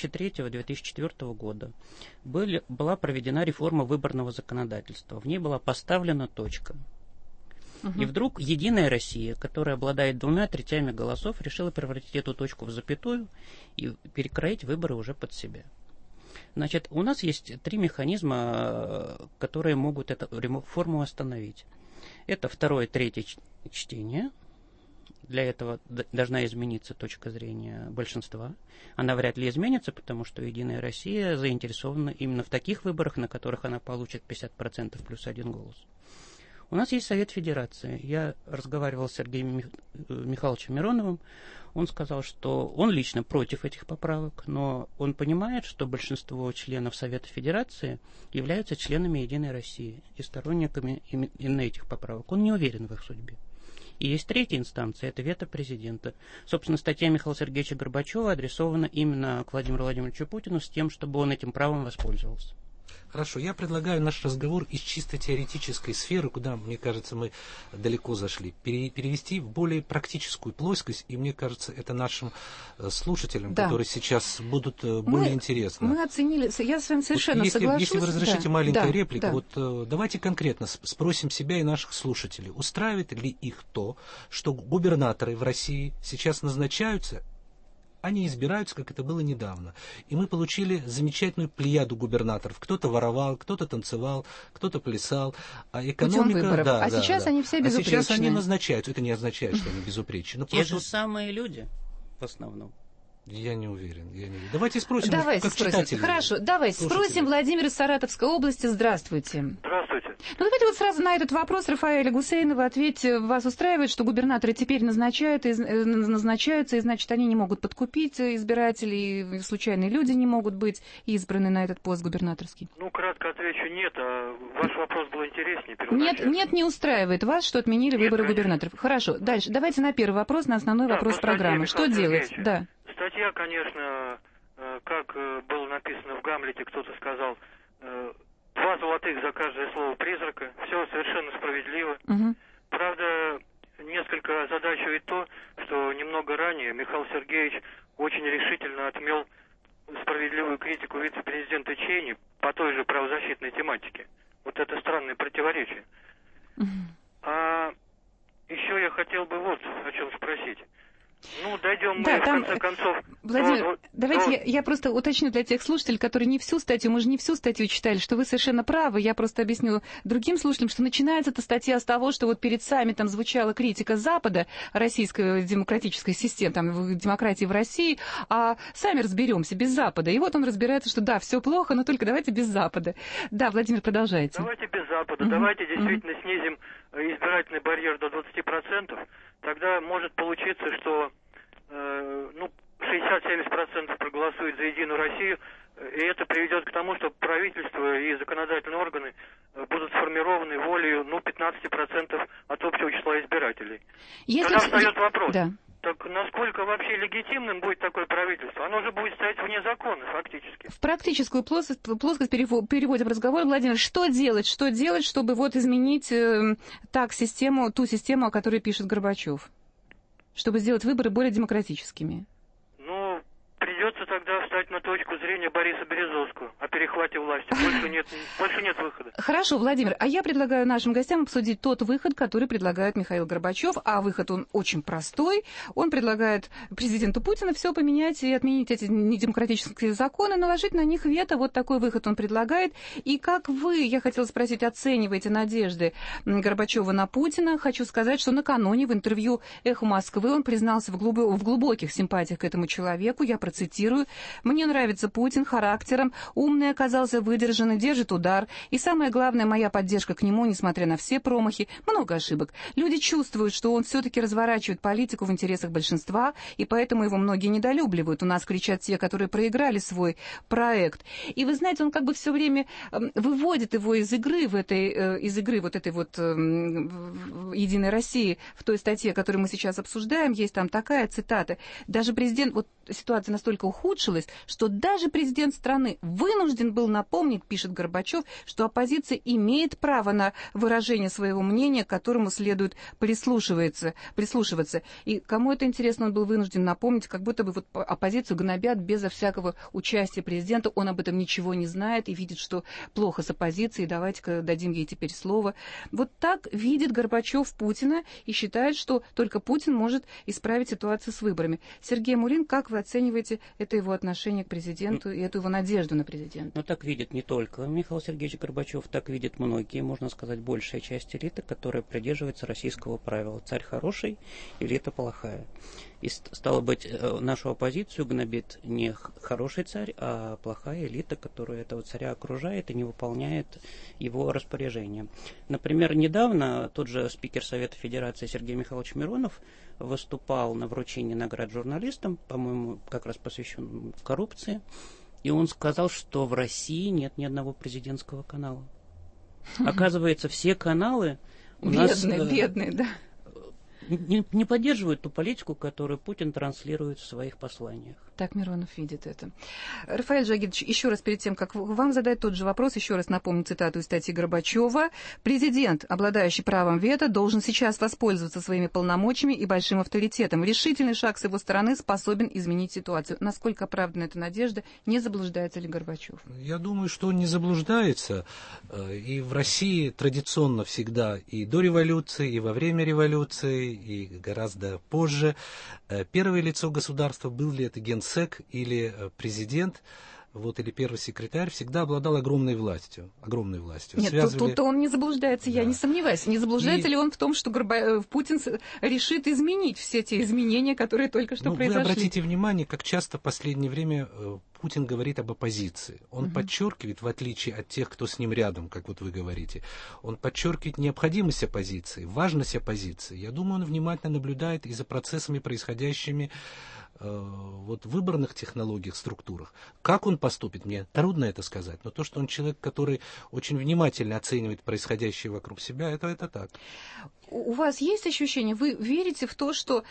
2003-2004 года была проведена реформа выборного законодательства. В ней была поставлена точка. И вдруг Единая Россия, которая обладает 2/3 голосов, решила превратить эту точку в запятую и перекроить выборы уже под себя. Значит, у нас есть 3 механизма, которые могут эту реформу остановить. Это 2-е, 3-е чтение. Для этого должна измениться точка зрения большинства. Она вряд ли изменится, потому что Единая Россия заинтересована именно в таких выборах, на которых она получит 50% плюс 1 голос. У нас есть Совет Федерации. Я разговаривал с Сергеем Михайловичем Мироновым. Он сказал, что он лично против этих поправок, но он понимает, что большинство членов Совета Федерации являются членами Единой России и сторонниками именно этих поправок. Он не уверен в их судьбе. И есть 3-я инстанция, это вето президента. Собственно, статья Михаила Сергеевича Горбачева адресована именно к Владимиру Владимировичу Путину с тем, чтобы он этим правом воспользовался. Хорошо, я предлагаю наш разговор из чисто теоретической сферы, куда, мне кажется, мы далеко зашли, перевести в более практическую плоскость, и мне кажется, это нашим слушателям, которые сейчас будут более интересны. Мы оценили, я с вами совершенно соглашусь. Если вы разрешите маленькую реплику, давайте конкретно спросим себя и наших слушателей, устраивает ли их то, что губернаторы в России сейчас назначаются, они избираются, как это было недавно. И мы получили замечательную плеяду губернаторов. Кто-то воровал, кто-то танцевал, кто-то плясал. А экономика... сейчас они все безупречны. А сейчас они назначаются. Это не означает, что они безупречны. Те же самые люди, в основном. Я не уверен. Давайте спросим, как читатели. Хорошо, давайте спросим Владимира из Саратовской области. Здравствуйте. Здравствуйте. Давайте вот сразу на этот вопрос Рафаэля Гусейнова ответьте. Вас устраивает, что губернаторы теперь назначаются, и значит, они не могут подкупить избирателей, и случайные люди не могут быть избраны на этот пост губернаторский? Кратко отвечу нет, а ваш вопрос был интереснее. Нет, не устраивает вас, что отменили выборы губернаторов. Хорошо, дальше. Давайте на первый вопрос, на основной вопрос программы. Что делать? Да. Статья, конечно, как было написано в Гамлете, кто-то сказал, 2 золотых за каждое слово призрака. Все совершенно справедливо. Правда, несколько озадачивает то, что немного ранее Михаил Сергеевич очень решительно отмел справедливую критику вице-президента Чейни по той же правозащитной тематике. Вот это странное противоречие. А еще я хотел бы вот о чем спросить. Дойдем мы, в конце концов... Владимир, давайте я просто уточню для тех слушателей, которые не всю статью, мы же не всю статью читали, что вы совершенно правы. Я просто объясню другим слушателям, что начинается эта статья с того, что вот перед саммитом звучала критика Запада, российской демократической системы, демократии в России, а сами разберемся без Запада. И вот он разбирается, что да, все плохо, но только давайте без Запада. Да, Владимир, продолжайте. Давайте без Запада, давайте действительно снизим избирательный барьер до 20%. Тогда может получиться, что 60-70% проголосуют за Единую Россию, и это приведет к тому, что правительство и законодательные органы будут сформированы волею 15% от общего числа избирателей. Тогда встает вопрос. Так насколько вообще легитимным будет такое правительство? Оно же будет стоять вне закона фактически. В практическую плоскость переводим разговор, Владимир. Что делать, чтобы вот изменить ту систему, о которой пишет Горбачев? Чтобы сделать выборы более демократическими? Ну, придется тогда встать на точку зрения Бориса Березовского о перехвате власти. Больше нет выхода. Хорошо, Владимир, а я предлагаю нашим гостям обсудить тот выход, который предлагает Михаил Горбачев, а выход он очень простой. Он предлагает президенту Путину все поменять и отменить эти недемократические законы, наложить на них вето. Вот такой выход он предлагает. И как вы, я хотела спросить, оцениваете надежды Горбачева на Путина? Хочу сказать, что накануне в интервью «Эхо Москвы» он признался в глубоких симпатиях к этому человеку. Я процитирую: «Мне нравится Путин характером, умный оказался, выдержанный, держит удар. И самое главное, моя поддержка к нему, несмотря на все промахи, много ошибок. Люди чувствуют, что он все-таки разворачивает политику в интересах большинства, и поэтому его многие недолюбливают. У нас кричат те, которые проиграли свой проект». И вы знаете, он как бы все время выводит его из игры вот этой вот «Единой России». В той статье, которую мы сейчас обсуждаем, есть там такая цитата: даже президент, вот ситуация настолько ухудшилась, что даже президент страны вынужден был напомнить, пишет Горбачев, что оппозиция имеет право на выражение своего мнения, к которому следует прислушиваться. И кому это интересно, он был вынужден напомнить, как будто бы вот оппозицию гнобят безо всякого участия президента. Он об этом ничего не знает и видит, что плохо с оппозицией, давайте-ка дадим ей теперь слово. Вот так видит Горбачев Путина и считает, что только Путин может исправить ситуацию с выборами. Сергей Мулин, как вы оцениваете это его отношение к президенту и эту его надежду на президента? Ну, так видит не только Михаил Сергеевич Горбачев, так видят многие, можно сказать, большая часть элиты, которая придерживается российского правила: царь хороший, элита плохая. И, стало быть, нашу оппозицию гнобит не хороший царь, а плохая элита, которая этого царя окружает и не выполняет его распоряжения. Например, недавно тот же спикер Совета Федерации Сергей Михайлович Миронов выступал на вручении наград журналистам, по-моему, как раз посвященным коррупции, и он сказал, что в России нет ни одного президентского канала. Оказывается, все каналы у нас... Бедные, да. Не поддерживают ту политику, которую Путин транслирует в своих посланиях. Так Миронов видит это. Рафаэль Джагидович, еще раз перед тем, как вам задать тот же вопрос, еще раз напомню цитату из статьи Горбачева. Президент, обладающий правом вето, должен сейчас воспользоваться своими полномочиями и большим авторитетом. Решительный шаг с его стороны способен изменить ситуацию. Насколько оправдана эта надежда? Не заблуждается ли Горбачев? Я думаю, что он не заблуждается. И в России традиционно всегда и до революции, и во время революции, и гораздо позже первое лицо государства, был ли это генсек или президент, или первый секретарь, всегда обладал огромной властью. Нет, тут он не заблуждается, да. Я не сомневаюсь. Не заблуждается ли он в том, что Путин решит изменить все те изменения, которые только что произошли? Вы обратите внимание, как часто в последнее время Путин говорит об оппозиции. Он подчеркивает, в отличие от тех, кто с ним рядом, как вот вы говорите, он подчеркивает необходимость оппозиции, важность оппозиции. Я думаю, он внимательно наблюдает и за процессами, происходящими в выборных технологиях, структурах. Как он поступит, мне трудно это сказать, но то, что он человек, который очень внимательно оценивает происходящее вокруг себя, это так. У вас есть ощущение, вы верите в то, что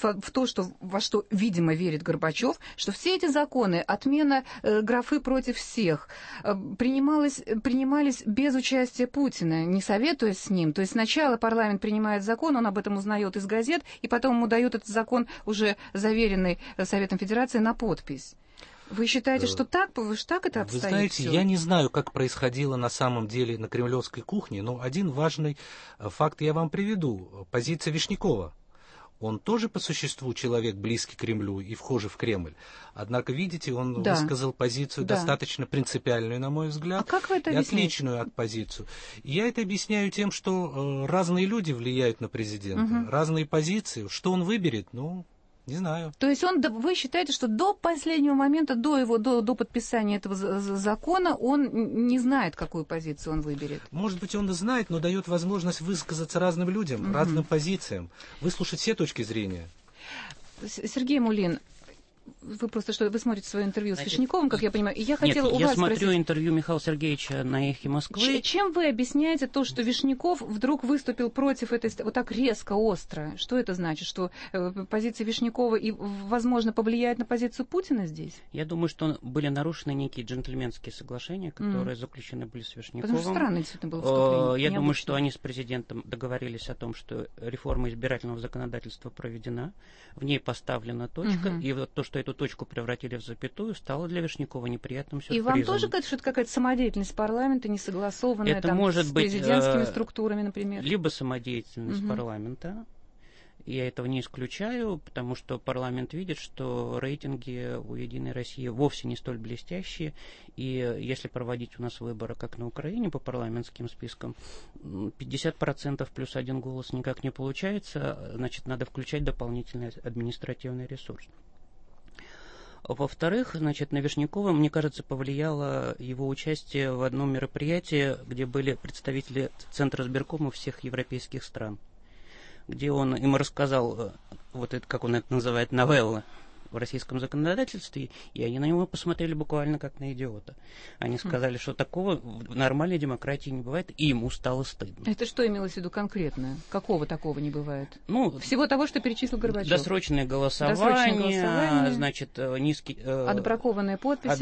во что, видимо, верит Горбачев, что все эти законы, отмена графы против всех, принимались без участия Путина, не советуясь с ним? То есть сначала парламент принимает закон, он об этом узнает из газет, и потом ему дают этот закон, уже заверенный Советом Федерации, на подпись. Вы считаете, что так это обстоит? Вы знаете, всё? Я не знаю, как происходило на самом деле на кремлевской кухне, но один важный факт я вам приведу. Позиция Вишнякова. Он тоже по существу человек близкий к Кремлю и вхожий в Кремль. Однако, видите, он высказал позицию достаточно принципиальную, на мой взгляд, как вы это и отличную от позицию. Я это объясняю тем, что разные люди влияют на президента, разные позиции. Что он выберет, не знаю. То есть вы считаете, что до последнего момента, до подписания этого закона, он не знает, какую позицию он выберет? Может быть, он и знает, но дает возможность высказаться разным людям, разным позициям, выслушать все точки зрения. Сергей Мулин, Вы просто что, вы смотрите свое интервью с Вишняковым, как я понимаю, и я хотела у вас смотрю спросить, интервью Михаила Сергеевича на «Эхе Москвы». Чем вы объясняете то, что Вишняков вдруг выступил против этой, вот так резко, остро? Что это значит? Что позиция Вишнякова и, возможно, повлияет на позицию Путина здесь? Я думаю, что были нарушены некие джентльменские соглашения, которые заключены были с Вишняковым. Потому что странно действительно было вступление. Я думаю, что они с президентом договорились о том, что реформа избирательного законодательства проведена, в ней поставлена точка, и вот то, что эту точку превратили в запятую, стало для Вишнякова неприятным сюрпризом. И вам тоже кажется, что это какая-то самодеятельность парламента, несогласованная это там, может с быть, президентскими структурами, например? Либо самодеятельность парламента, я этого не исключаю, потому что парламент видит, что рейтинги у «Единой России» вовсе не столь блестящие, и если проводить у нас выборы, как на Украине, по парламентским спискам, 50% плюс 1 голос никак не получается, значит, надо включать дополнительный административный ресурс. Во-вторых, значит, на Вишнякова, мне кажется, повлияло его участие в одном мероприятии, где были представители Центра избиркомов всех европейских стран, где он им рассказал, вот это, как он это называет, новелла в российском законодательстве, и они на него посмотрели буквально как на идиота. Они сказали, что такого в нормальной демократии не бывает, и ему стало стыдно. Это что имелось в виду конкретно? Какого такого не бывает? Ну, всего того, что перечислил Горбачев. Досрочное голосование, значит, низкий... Отбракованные подписи,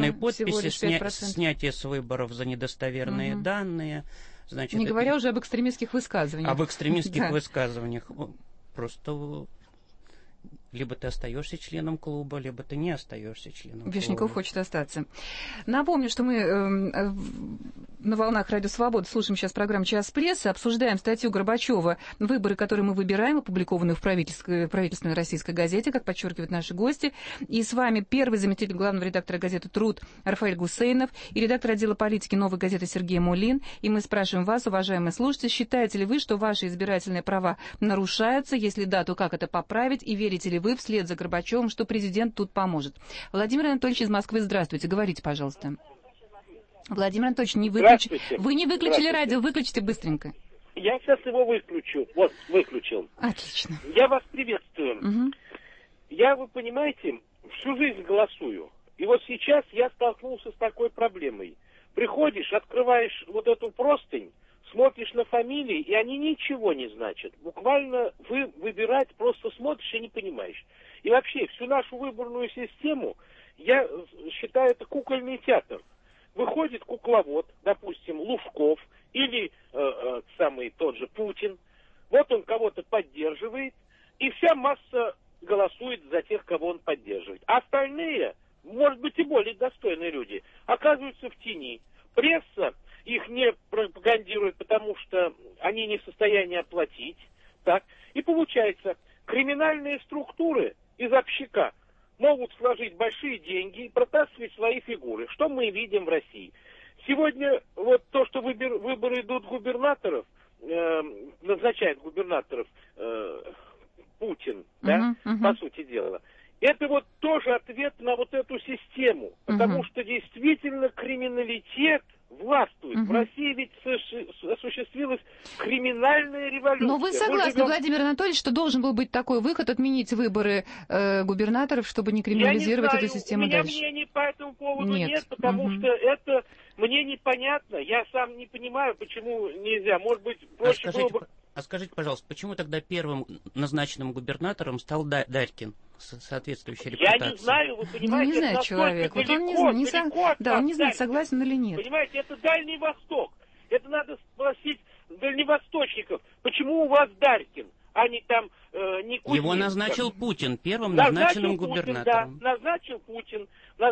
снятие с выборов за недостоверные данные. Значит, не говоря уже об экстремистских высказываниях. Об экстремистских высказываниях. Просто либо ты остаешься членом клуба, либо ты не остаешься членом клуба. Вишняков хочет остаться. Напомню, что мы на волнах Радио Свобода слушаем сейчас программу «Час прессы», обсуждаем статью Горбачева «Выборы, которые мы выбираем», опубликованную в правительственной российской газете, как подчеркивают наши гости. И с вами первый заместитель главного редактора газеты «Труд» Рафаэль Гусейнов и редактор отдела политики «Новой газеты» Сергей Мулин. И мы спрашиваем вас, уважаемые слушатели, считаете ли вы, что ваши избирательные права нарушаются? Если да, то как это поправить? И верите ли вы вслед за Горбачевым, что президент тут поможет? Владимир Анатольевич из Москвы, здравствуйте. Говорите, пожалуйста. Владимир Анатольевич, вы не выключили радио, выключите быстренько. Я сейчас его выключу. Вот, выключил. Отлично. Я вас приветствую. Угу. Я, вы понимаете, всю жизнь голосую. И вот сейчас я столкнулся с такой проблемой. Приходишь, открываешь вот эту простынь, смотришь на фамилии, и они ничего не значат. Буквально выбирать просто смотришь и не понимаешь. И вообще, всю нашу выборную систему, я считаю, это кукольный театр. Выходит кукловод, допустим, Лужков, или самый тот же Путин. Вот он кого-то поддерживает, и вся масса голосует за тех, кого он поддерживает. А остальные, может быть, и более достойные люди, оказываются в тени. Пресса их не пропагандирует, потому что они не в состоянии оплатить. Так? И получается, криминальные структуры из общака могут сложить большие деньги и протаскивать свои фигуры. Что мы видим в России? Сегодня вот то, что выборы идут губернаторов, назначает губернаторов Путин, да, по сути дела. Это вот тоже ответ на вот эту систему, потому что действительно криминалитет властвует. В России ведь осуществилась криминальная революция. Но вы согласны, Владимир Анатольевич, что должен был быть такой выход, отменить выборы губернаторов, чтобы не криминализировать эту систему дальше? У меня мнений по этому поводу нет, потому что это мне непонятно. Я сам не понимаю, почему нельзя. Может быть, проще было бы... А скажите, пожалуйста, почему тогда первым назначенным губернатором стал Дарькин с соответствующей репутацией? Я не знаю, вы понимаете, не знает человек. Вот он не знает, согласен или нет. Понимаете, это Дальний Восток. Это надо спросить дальневосточников, почему у вас Дарькин, а не там не Кузьминский. Его назначил Путин, первым назначенным губернатором. Да, назначил Путин.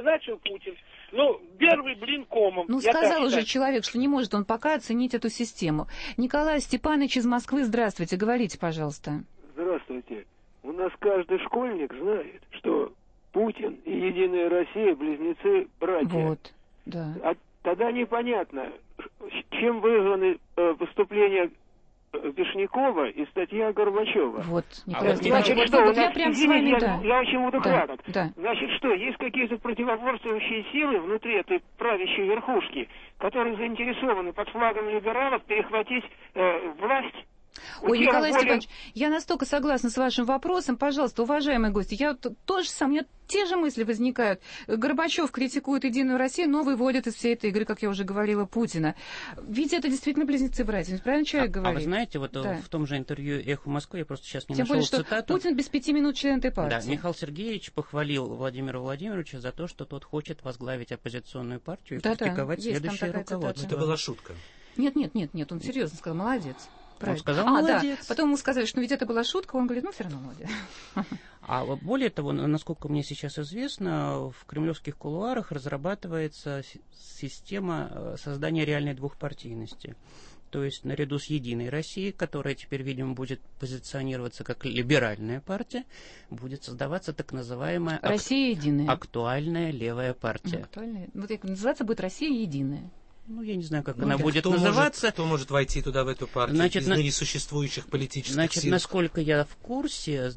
Ну, первый блин комом. Ну, сказал уже человек, что не может он пока оценить эту систему. Николай Степанович из Москвы, здравствуйте, говорите, пожалуйста. Здравствуйте. У нас каждый школьник знает, что Путин и Единая Россия близнецы братья. Вот, да. А тогда непонятно, чем вызваны выступления Вишнякова и статья Горбачева. Вот, значит, что, я прям с вами, я очень буду краток. Да. Значит, что, есть какие-то противоборствующие силы внутри этой правящей верхушки, которые заинтересованы под флагом либералов перехватить власть Ой, Николай Степанович, я настолько согласна с вашим вопросом. Пожалуйста, уважаемые гости, я тоже сам, у меня те же мысли возникают. Горбачев критикует Единую Россию, но выводит из всей этой игры, как я уже говорила, Путина. Ведь это действительно близнецы-братья, правильно человек говорит? А вы знаете, вот в том же интервью «Эхо Москвы», я просто сейчас не Тем нашел более, что цитату. Путин без 5 минут член этой партии. Да, Михаил Сергеевич похвалил Владимира Владимировича за то, что тот хочет возглавить оппозиционную партию и критиковать следующее руководство. Это была шутка. Нет, он серьезно сказал, молодец. Правильно. Он сказал, молодец. Да. Потом ему сказали, что ведь это была шутка, он говорит, все равно молодец. А более того, насколько мне сейчас известно, в кремлевских кулуарах разрабатывается система создания реальной двухпартийности. То есть наряду с «Единой Россией», которая теперь, видимо, будет позиционироваться как либеральная партия, будет создаваться так называемая Россия единая. Актуальная левая партия. Актуальная. Вот как называться будет «Россия единая». Ну, я не знаю, как она будет называться. Кто может войти туда, в эту партию, значит, из ныне существующих политических сил? Насколько я в курсе,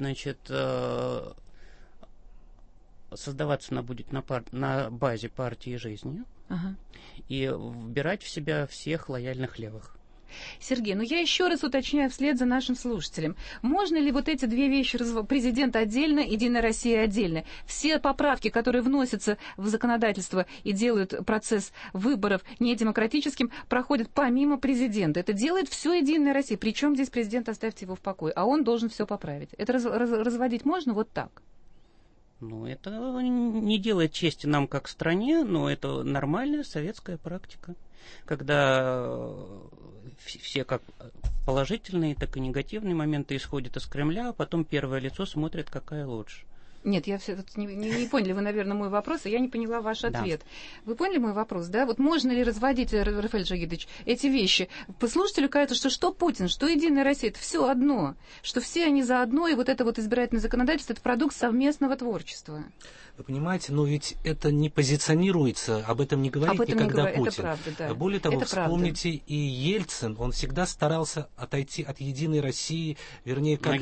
создаваться она будет на базе партии «Жизни» и вбирать в себя всех лояльных левых. Сергей, я еще раз уточняю вслед за нашим слушателем. Можно ли вот эти две вещи, президент отдельно, Единая Россия отдельно? Все поправки, которые вносятся в законодательство и делают процесс выборов недемократическим, проходят помимо президента. Это делает все Единая Россия. Причем здесь президент, оставьте его в покое, а он должен все поправить. Это разводить можно вот так? Это не делает чести нам как стране, но это нормальная советская практика, когда все как положительные, так и негативные моменты исходят из Кремля, а потом первое лицо смотрит, какая лучше. Нет, я все не поняли, вы, наверное, мой вопрос, и я не поняла ваш ответ. Вы поняли мой вопрос, да? Вот можно ли разводить, Рафаэль Джигитович, эти вещи? По слушателю кажется, что Путин, что Единая Россия, это все одно, что все они заодно, и вот это вот избирательное законодательство, это продукт совместного творчества. Вы понимаете, но ведь это не позиционируется, об этом не говорит никогда Путин. Это правда, да. Более того, это вспомните, и Ельцин, он всегда старался отойти от Единой России, вернее, как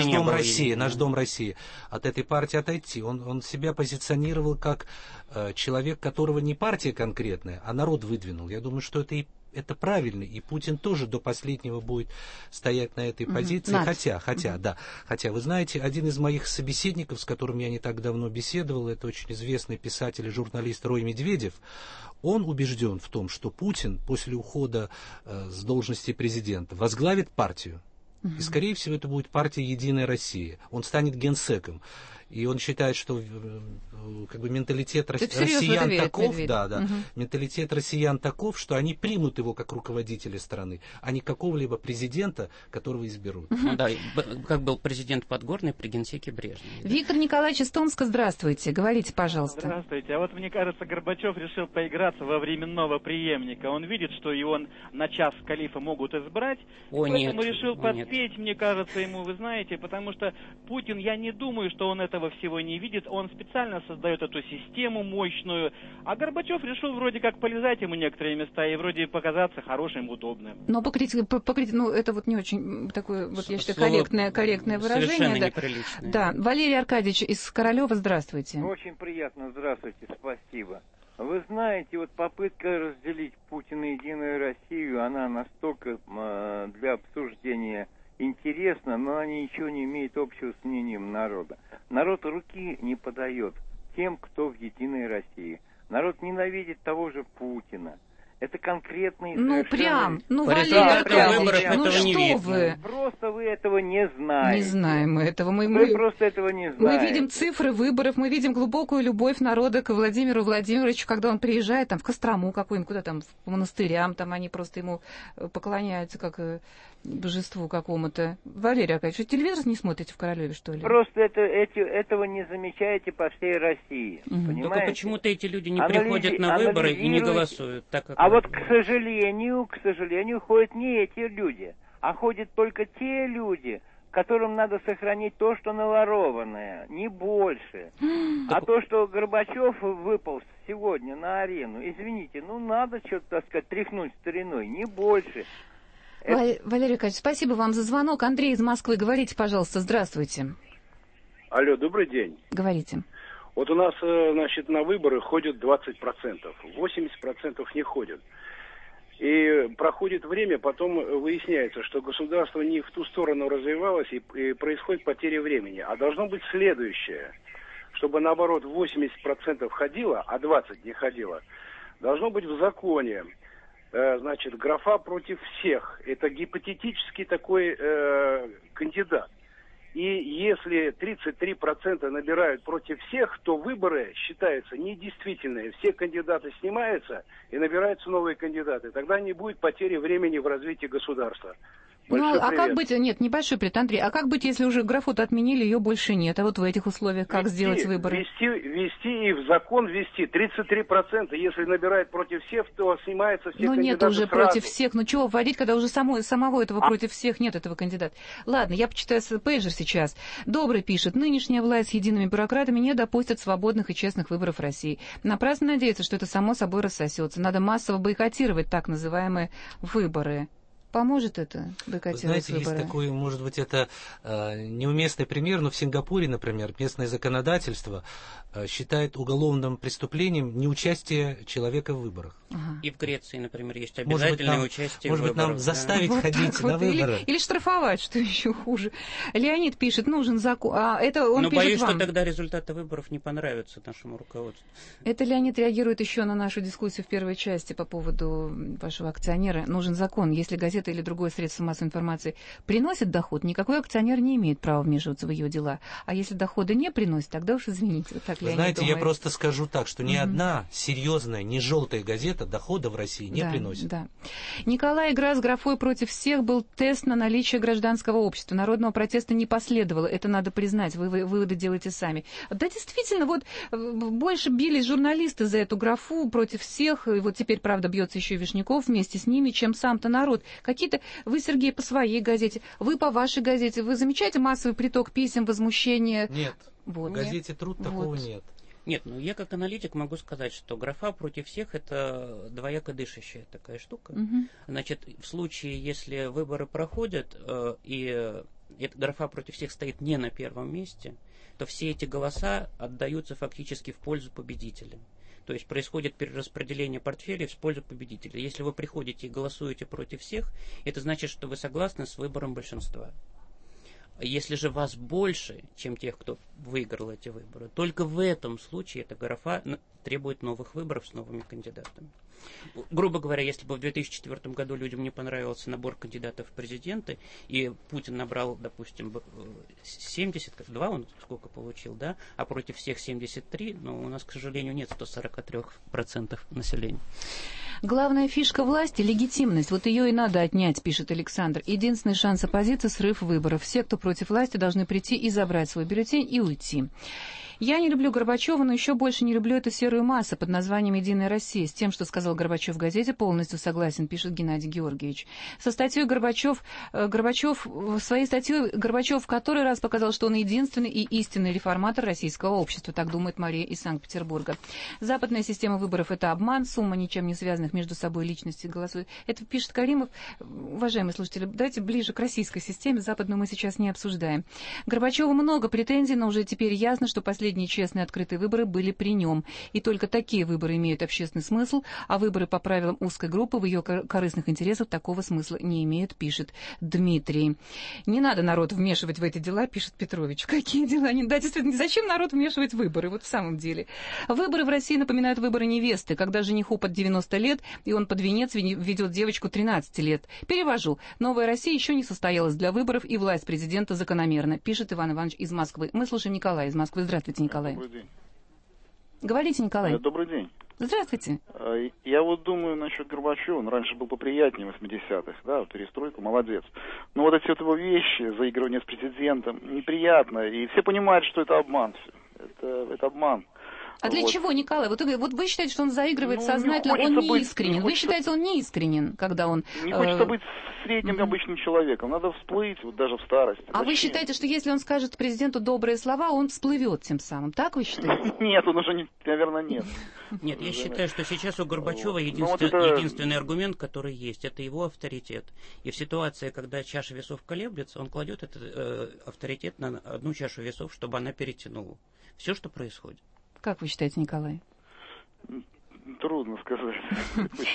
наш Дом России, от этой партии отойти. Он себя позиционировал как человек, которого не партия конкретная, а народ выдвинул. Я думаю, что это правильно, и Путин тоже до последнего будет стоять на этой позиции, хотя, вы знаете, один из моих собеседников, с которым я не так давно беседовал, это очень известный писатель и журналист Рой Медведев, он убежден в том, что Путин после ухода с должности президента возглавит партию, и, скорее всего, это будет партия «Единая Россия», он станет генсеком. И он считает, что менталитет россиян таков, менталитет россиян таков, что они примут его как руководителя страны, а не какого-либо президента, которого изберут. Как был президент Подгорный при генсеке Брежнева. Виктор Николаевич из Томска, здравствуйте. Говорите, пожалуйста. Здравствуйте. А вот мне кажется, Горбачев решил поиграться во временного преемника. Он видит, что его на час калифа могут избрать, поэтому решил подпеть, мне кажется, ему, вы знаете, потому что Путин, я не думаю, что он этого всего не видит, он специально создает эту систему мощную, а Горбачев решил вроде как полезать ему некоторые места и вроде показаться хорошим, удобным. Но это вот не очень такое, вот я считаю, корректное выражение. Совершенно неприличное. Да, Валерий Аркадьевич из Королева, здравствуйте. Очень приятно, здравствуйте, спасибо. Вы знаете, вот попытка разделить Путина и Единую Россию, она настолько для обсуждения интересно, но они ничего не имеют общего с мнением народа. Народ руки не подает тем, кто в Единой России. Народ ненавидит того же Путина. Это конкретные Валерий Аркадьевич, вы? Просто вы этого не знаете. Не знаем мы этого. Вы просто этого не знаете. Мы видим цифры выборов, мы видим глубокую любовь народа к Владимиру Владимировичу, когда он приезжает там в Кострому какую-нибудь, куда там, по монастырям, там они просто ему поклоняются как божеству какому-то. Валерий Аркадьевич, телевизор не смотрите в Королеве, что ли? Просто этого не замечаете по всей России. Понимаете? Только почему-то эти люди не приходят на выборы и не голосуют. Так как вот, к сожалению, ходят не эти люди, а ходят только те люди, которым надо сохранить то, что наворованное, не больше. А то, что Горбачев выполз сегодня на арену, извините, надо что-то, так сказать, тряхнуть стариной, не больше. Валерий Аркадьевич, спасибо вам за звонок. Андрей из Москвы, говорите, пожалуйста, здравствуйте. Алло, добрый день. Говорите. Вот у нас, на выборы ходят 20%, 80% не ходят. И проходит время, потом выясняется, что государство не в ту сторону развивалось, и происходит потеря времени. А должно быть следующее, чтобы наоборот 80% ходило, а 20% не ходило. Должно быть в законе, значит, графа против всех. Это гипотетический такой кандидат. И если 33% набирают против всех, то выборы считаются недействительные. Все кандидаты снимаются и набираются новые кандидаты. Тогда не будет потери времени в развитии государства. Ну, а как быть, нет, небольшой привет, Андрей, а как быть, если уже графу-то отменили, ее больше нет? А вот в этих условиях как сделать выборы? Ввести и в закон ввести 33%. Если набирает против всех, то снимается все кандидаты. Ну, нет уже сразу. против всех. Ну, чего вводить, когда уже самого этого против всех нет, этого кандидата? Ладно, я почитаю пейджер сейчас. Добрый пишет: нынешняя власть с едиными бюрократами не допустит свободных и честных выборов в России. Напрасно надеяться, что это само собой рассосется. Надо массово бойкотировать так называемые выборы. Поможет это бойкотировать Знаете, выборы? есть такой, может быть, это неуместный пример, но в Сингапуре, например, местное законодательство считает уголовным преступлением неучастие человека в выборах. Ага. И в Греции, например, есть обязательное участие в выборах. Может быть, нам заставить вот ходить на выборы. Или штрафовать, что еще хуже. Леонид пишет, нужен закон. Это он пишет боюсь, вам. Что тогда результаты выборов не понравятся нашему руководству. Это Леонид реагирует еще на нашу дискуссию в первой части по поводу вашего акционера. Нужен закон. Если газета или другое средство массовой информации приносит доход, никакой акционер не имеет права вмешиваться в ее дела. А если дохода не приносит, тогда уж извините. Вот так Леонид знаете, думает. я просто скажу так, что ни одна серьезная, не желтая газета дохода в России не приносит. Да. Николай, игра с графой против всех был тест на наличие гражданского общества. Народного протеста не последовало. Это надо признать. Вы выводы делаете сами. Да, действительно, вот больше бились журналисты за эту графу против всех. И вот теперь, правда, бьется еще и Вишняков вместе с ними, чем сам-то народ. Какие-то вы, Сергей, по своей газете, вы по вашей газете. Вы замечаете массовый приток писем, возмущения? Нет. Вот. В газете «Труд» такого нет. Нет, ну я как аналитик могу сказать, что графа против всех — это двояко дышащая такая штука. Значит, в случае, если выборы проходят, и эта графа против всех стоит не на первом месте, то все эти голоса отдаются фактически в пользу победителя. То есть происходит перераспределение портфелей в пользу победителя. Если вы приходите и голосуете против всех, это значит, что вы согласны с выбором большинства. Если же вас больше, чем тех, кто выиграл эти выборы, только в этом случае эта графа требует новых выборов с новыми кандидатами. Грубо говоря, если бы в 2004 году людям не понравился набор кандидатов в президенты, и Путин набрал, допустим, 72, он сколько получил, да, а против всех 73, но у нас, к сожалению, нет 143% населения. Главная фишка власти – легитимность. Вот ее и надо отнять, пишет Александр. Единственный шанс оппозиции – срыв выборов. Все, кто против власти, должны прийти и забрать свой бюллетень и уйти. Я не люблю Горбачева, но еще больше не люблю эту серую массу под названием «Единая Россия». С тем, что сказал Горбачев в газете, полностью согласен, пишет Геннадий Георгиевич. Со статьей в своей статье Горбачев в который раз показал, что он единственный и истинный реформатор российского общества, так думает Мария из Санкт-Петербурга. Западная система выборов – это обман, сумма ничем не связанных между собой личностей голосует. Это пишет Каримов. Уважаемые слушатели, давайте ближе к российской системе, западную мы сейчас не обсуждаем. Горбачеву много претензий, но уже теперь ясно, что последние честные открытые выборы были при нем. И только такие выборы имеют общественный смысл, а выборы по правилам узкой группы в ее корыстных интересах такого смысла не имеют, пишет Дмитрий. Не надо народ вмешивать в эти дела, пишет Петрович. Какие дела? Да, действительно, зачем народ вмешивать в выборы? Вот в самом деле. Выборы в России напоминают выборы невесты, когда жениху под 90 лет, и он под венец ведет девочку 13 лет. Перевожу. Новая Россия еще не состоялась для выборов, и власть президента закономерна, пишет Иван Иванович из Москвы. Мы слушаем Николая из Москвы. Здравствуйте, Николай. Добрый день. Говорите, Николай. Добрый день. Здравствуйте. Я вот думаю насчет Горбачева, он раньше был поприятнее в 80-х, да, перестройку, молодец. Но вот эти вот его вещи, заигрывание с президентом, неприятно, и все понимают, что это обман все. Это обман. А для чего, Николай? Вот вы считаете, что он заигрывает сознательно, он неискренен. Вы считаете, он неискренен, когда он... Не хочется быть средним обычным человеком. Надо всплыть, вот даже в старости. А вы считаете, что если он скажет президенту добрые слова, он всплывет тем самым? Так вы считаете? Нет, он уже, наверное, нет. Нет, я считаю, что сейчас у Горбачева единственный аргумент, который есть, это его авторитет. И в ситуации, когда чаша весов колеблется, он кладет этот авторитет на одну чашу весов, чтобы она перетянула. Все, что происходит. Как вы считаете, Николай? Трудно сказать.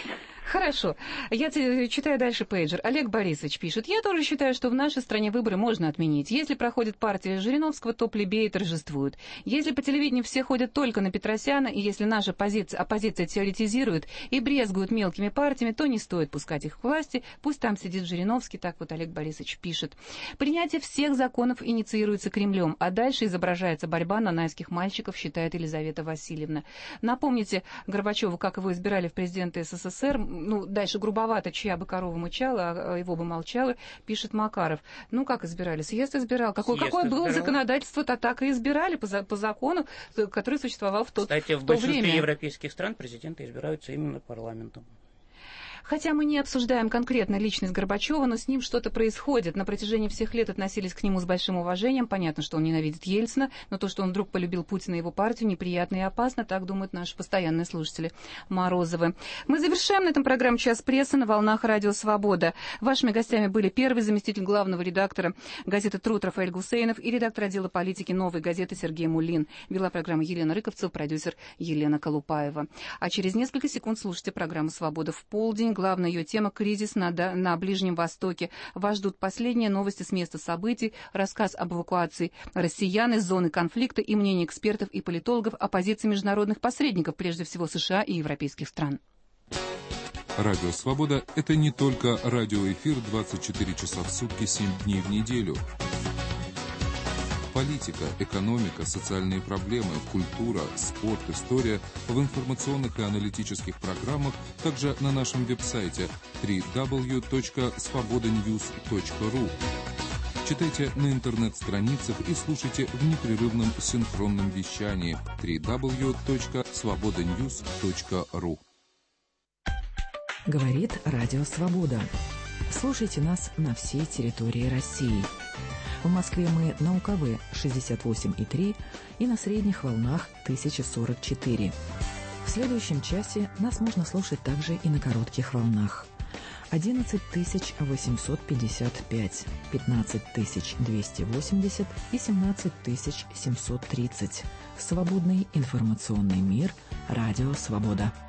Хорошо. Я читаю дальше пейджер. Олег Борисович пишет. Я тоже считаю, что в нашей стране выборы можно отменить. Если проходит партия Жириновского, то плебеи торжествуют. Если по телевидению все ходят только на Петросяна, и если наша оппозиция теоретизирует и брезгует мелкими партиями, то не стоит пускать их к власти. Пусть там сидит Жириновский, так вот Олег Борисович пишет. Принятие всех законов инициируется Кремлем, а дальше изображается борьба нанайских мальчиков, считает Елизавета Васильевна. Напомните Горбачеву, как его избирали в президенты СССР. Ну, дальше грубовато, чья бы корова мычала, а его бы молчала, пишет Макаров. Ну, как избирали? Съезд избирал. Какое было законодательство, то так и избирали по закону, который существовал в то время. Кстати, в большинстве европейских стран президенты избираются именно парламентом. Хотя мы не обсуждаем конкретно личность Горбачева, но с ним что-то происходит. На протяжении всех лет относились к нему с большим уважением. Понятно, что он ненавидит Ельцина, но то, что он вдруг полюбил Путина и его партию, неприятно и опасно, так думают наши постоянные слушатели Морозовы. Мы завершаем на этом программу «Час прессы» на волнах Радио Свобода. Вашими гостями были первый заместитель главного редактора газеты «Труд» Рафаэль Гусейнов и редактор отдела политики «Новой газеты» Сергей Мулин. Вела программу Елена Рыковцева, продюсер Елена Колупаева. А через несколько секунд слушайте программу «Свобода в полдень». Главная ее тема – кризис на Ближнем Востоке. Вас ждут последние новости с места событий, рассказ об эвакуации россиян из зоны конфликта и мнение экспертов и политологов о позиции международных посредников, прежде всего США и европейских стран. Радио «Свобода» — это не только радиоэфир 24 часа в сутки, 7 дней в неделю. Политика, экономика, социальные проблемы, культура, спорт, история в информационных и аналитических программах, также на нашем веб-сайте www.svobodanews.ru. Читайте на интернет-страницах и слушайте в непрерывном синхронном вещании www.svobodanews.ru. Говорит Радио Свобода. Слушайте нас на всей территории России. В Москве мы на УКВ 68,3 и на средних волнах 1044. В следующем часе нас можно слушать также и на коротких волнах. 11855, 15280 и 17730. Свободный информационный мир. Радио Свобода.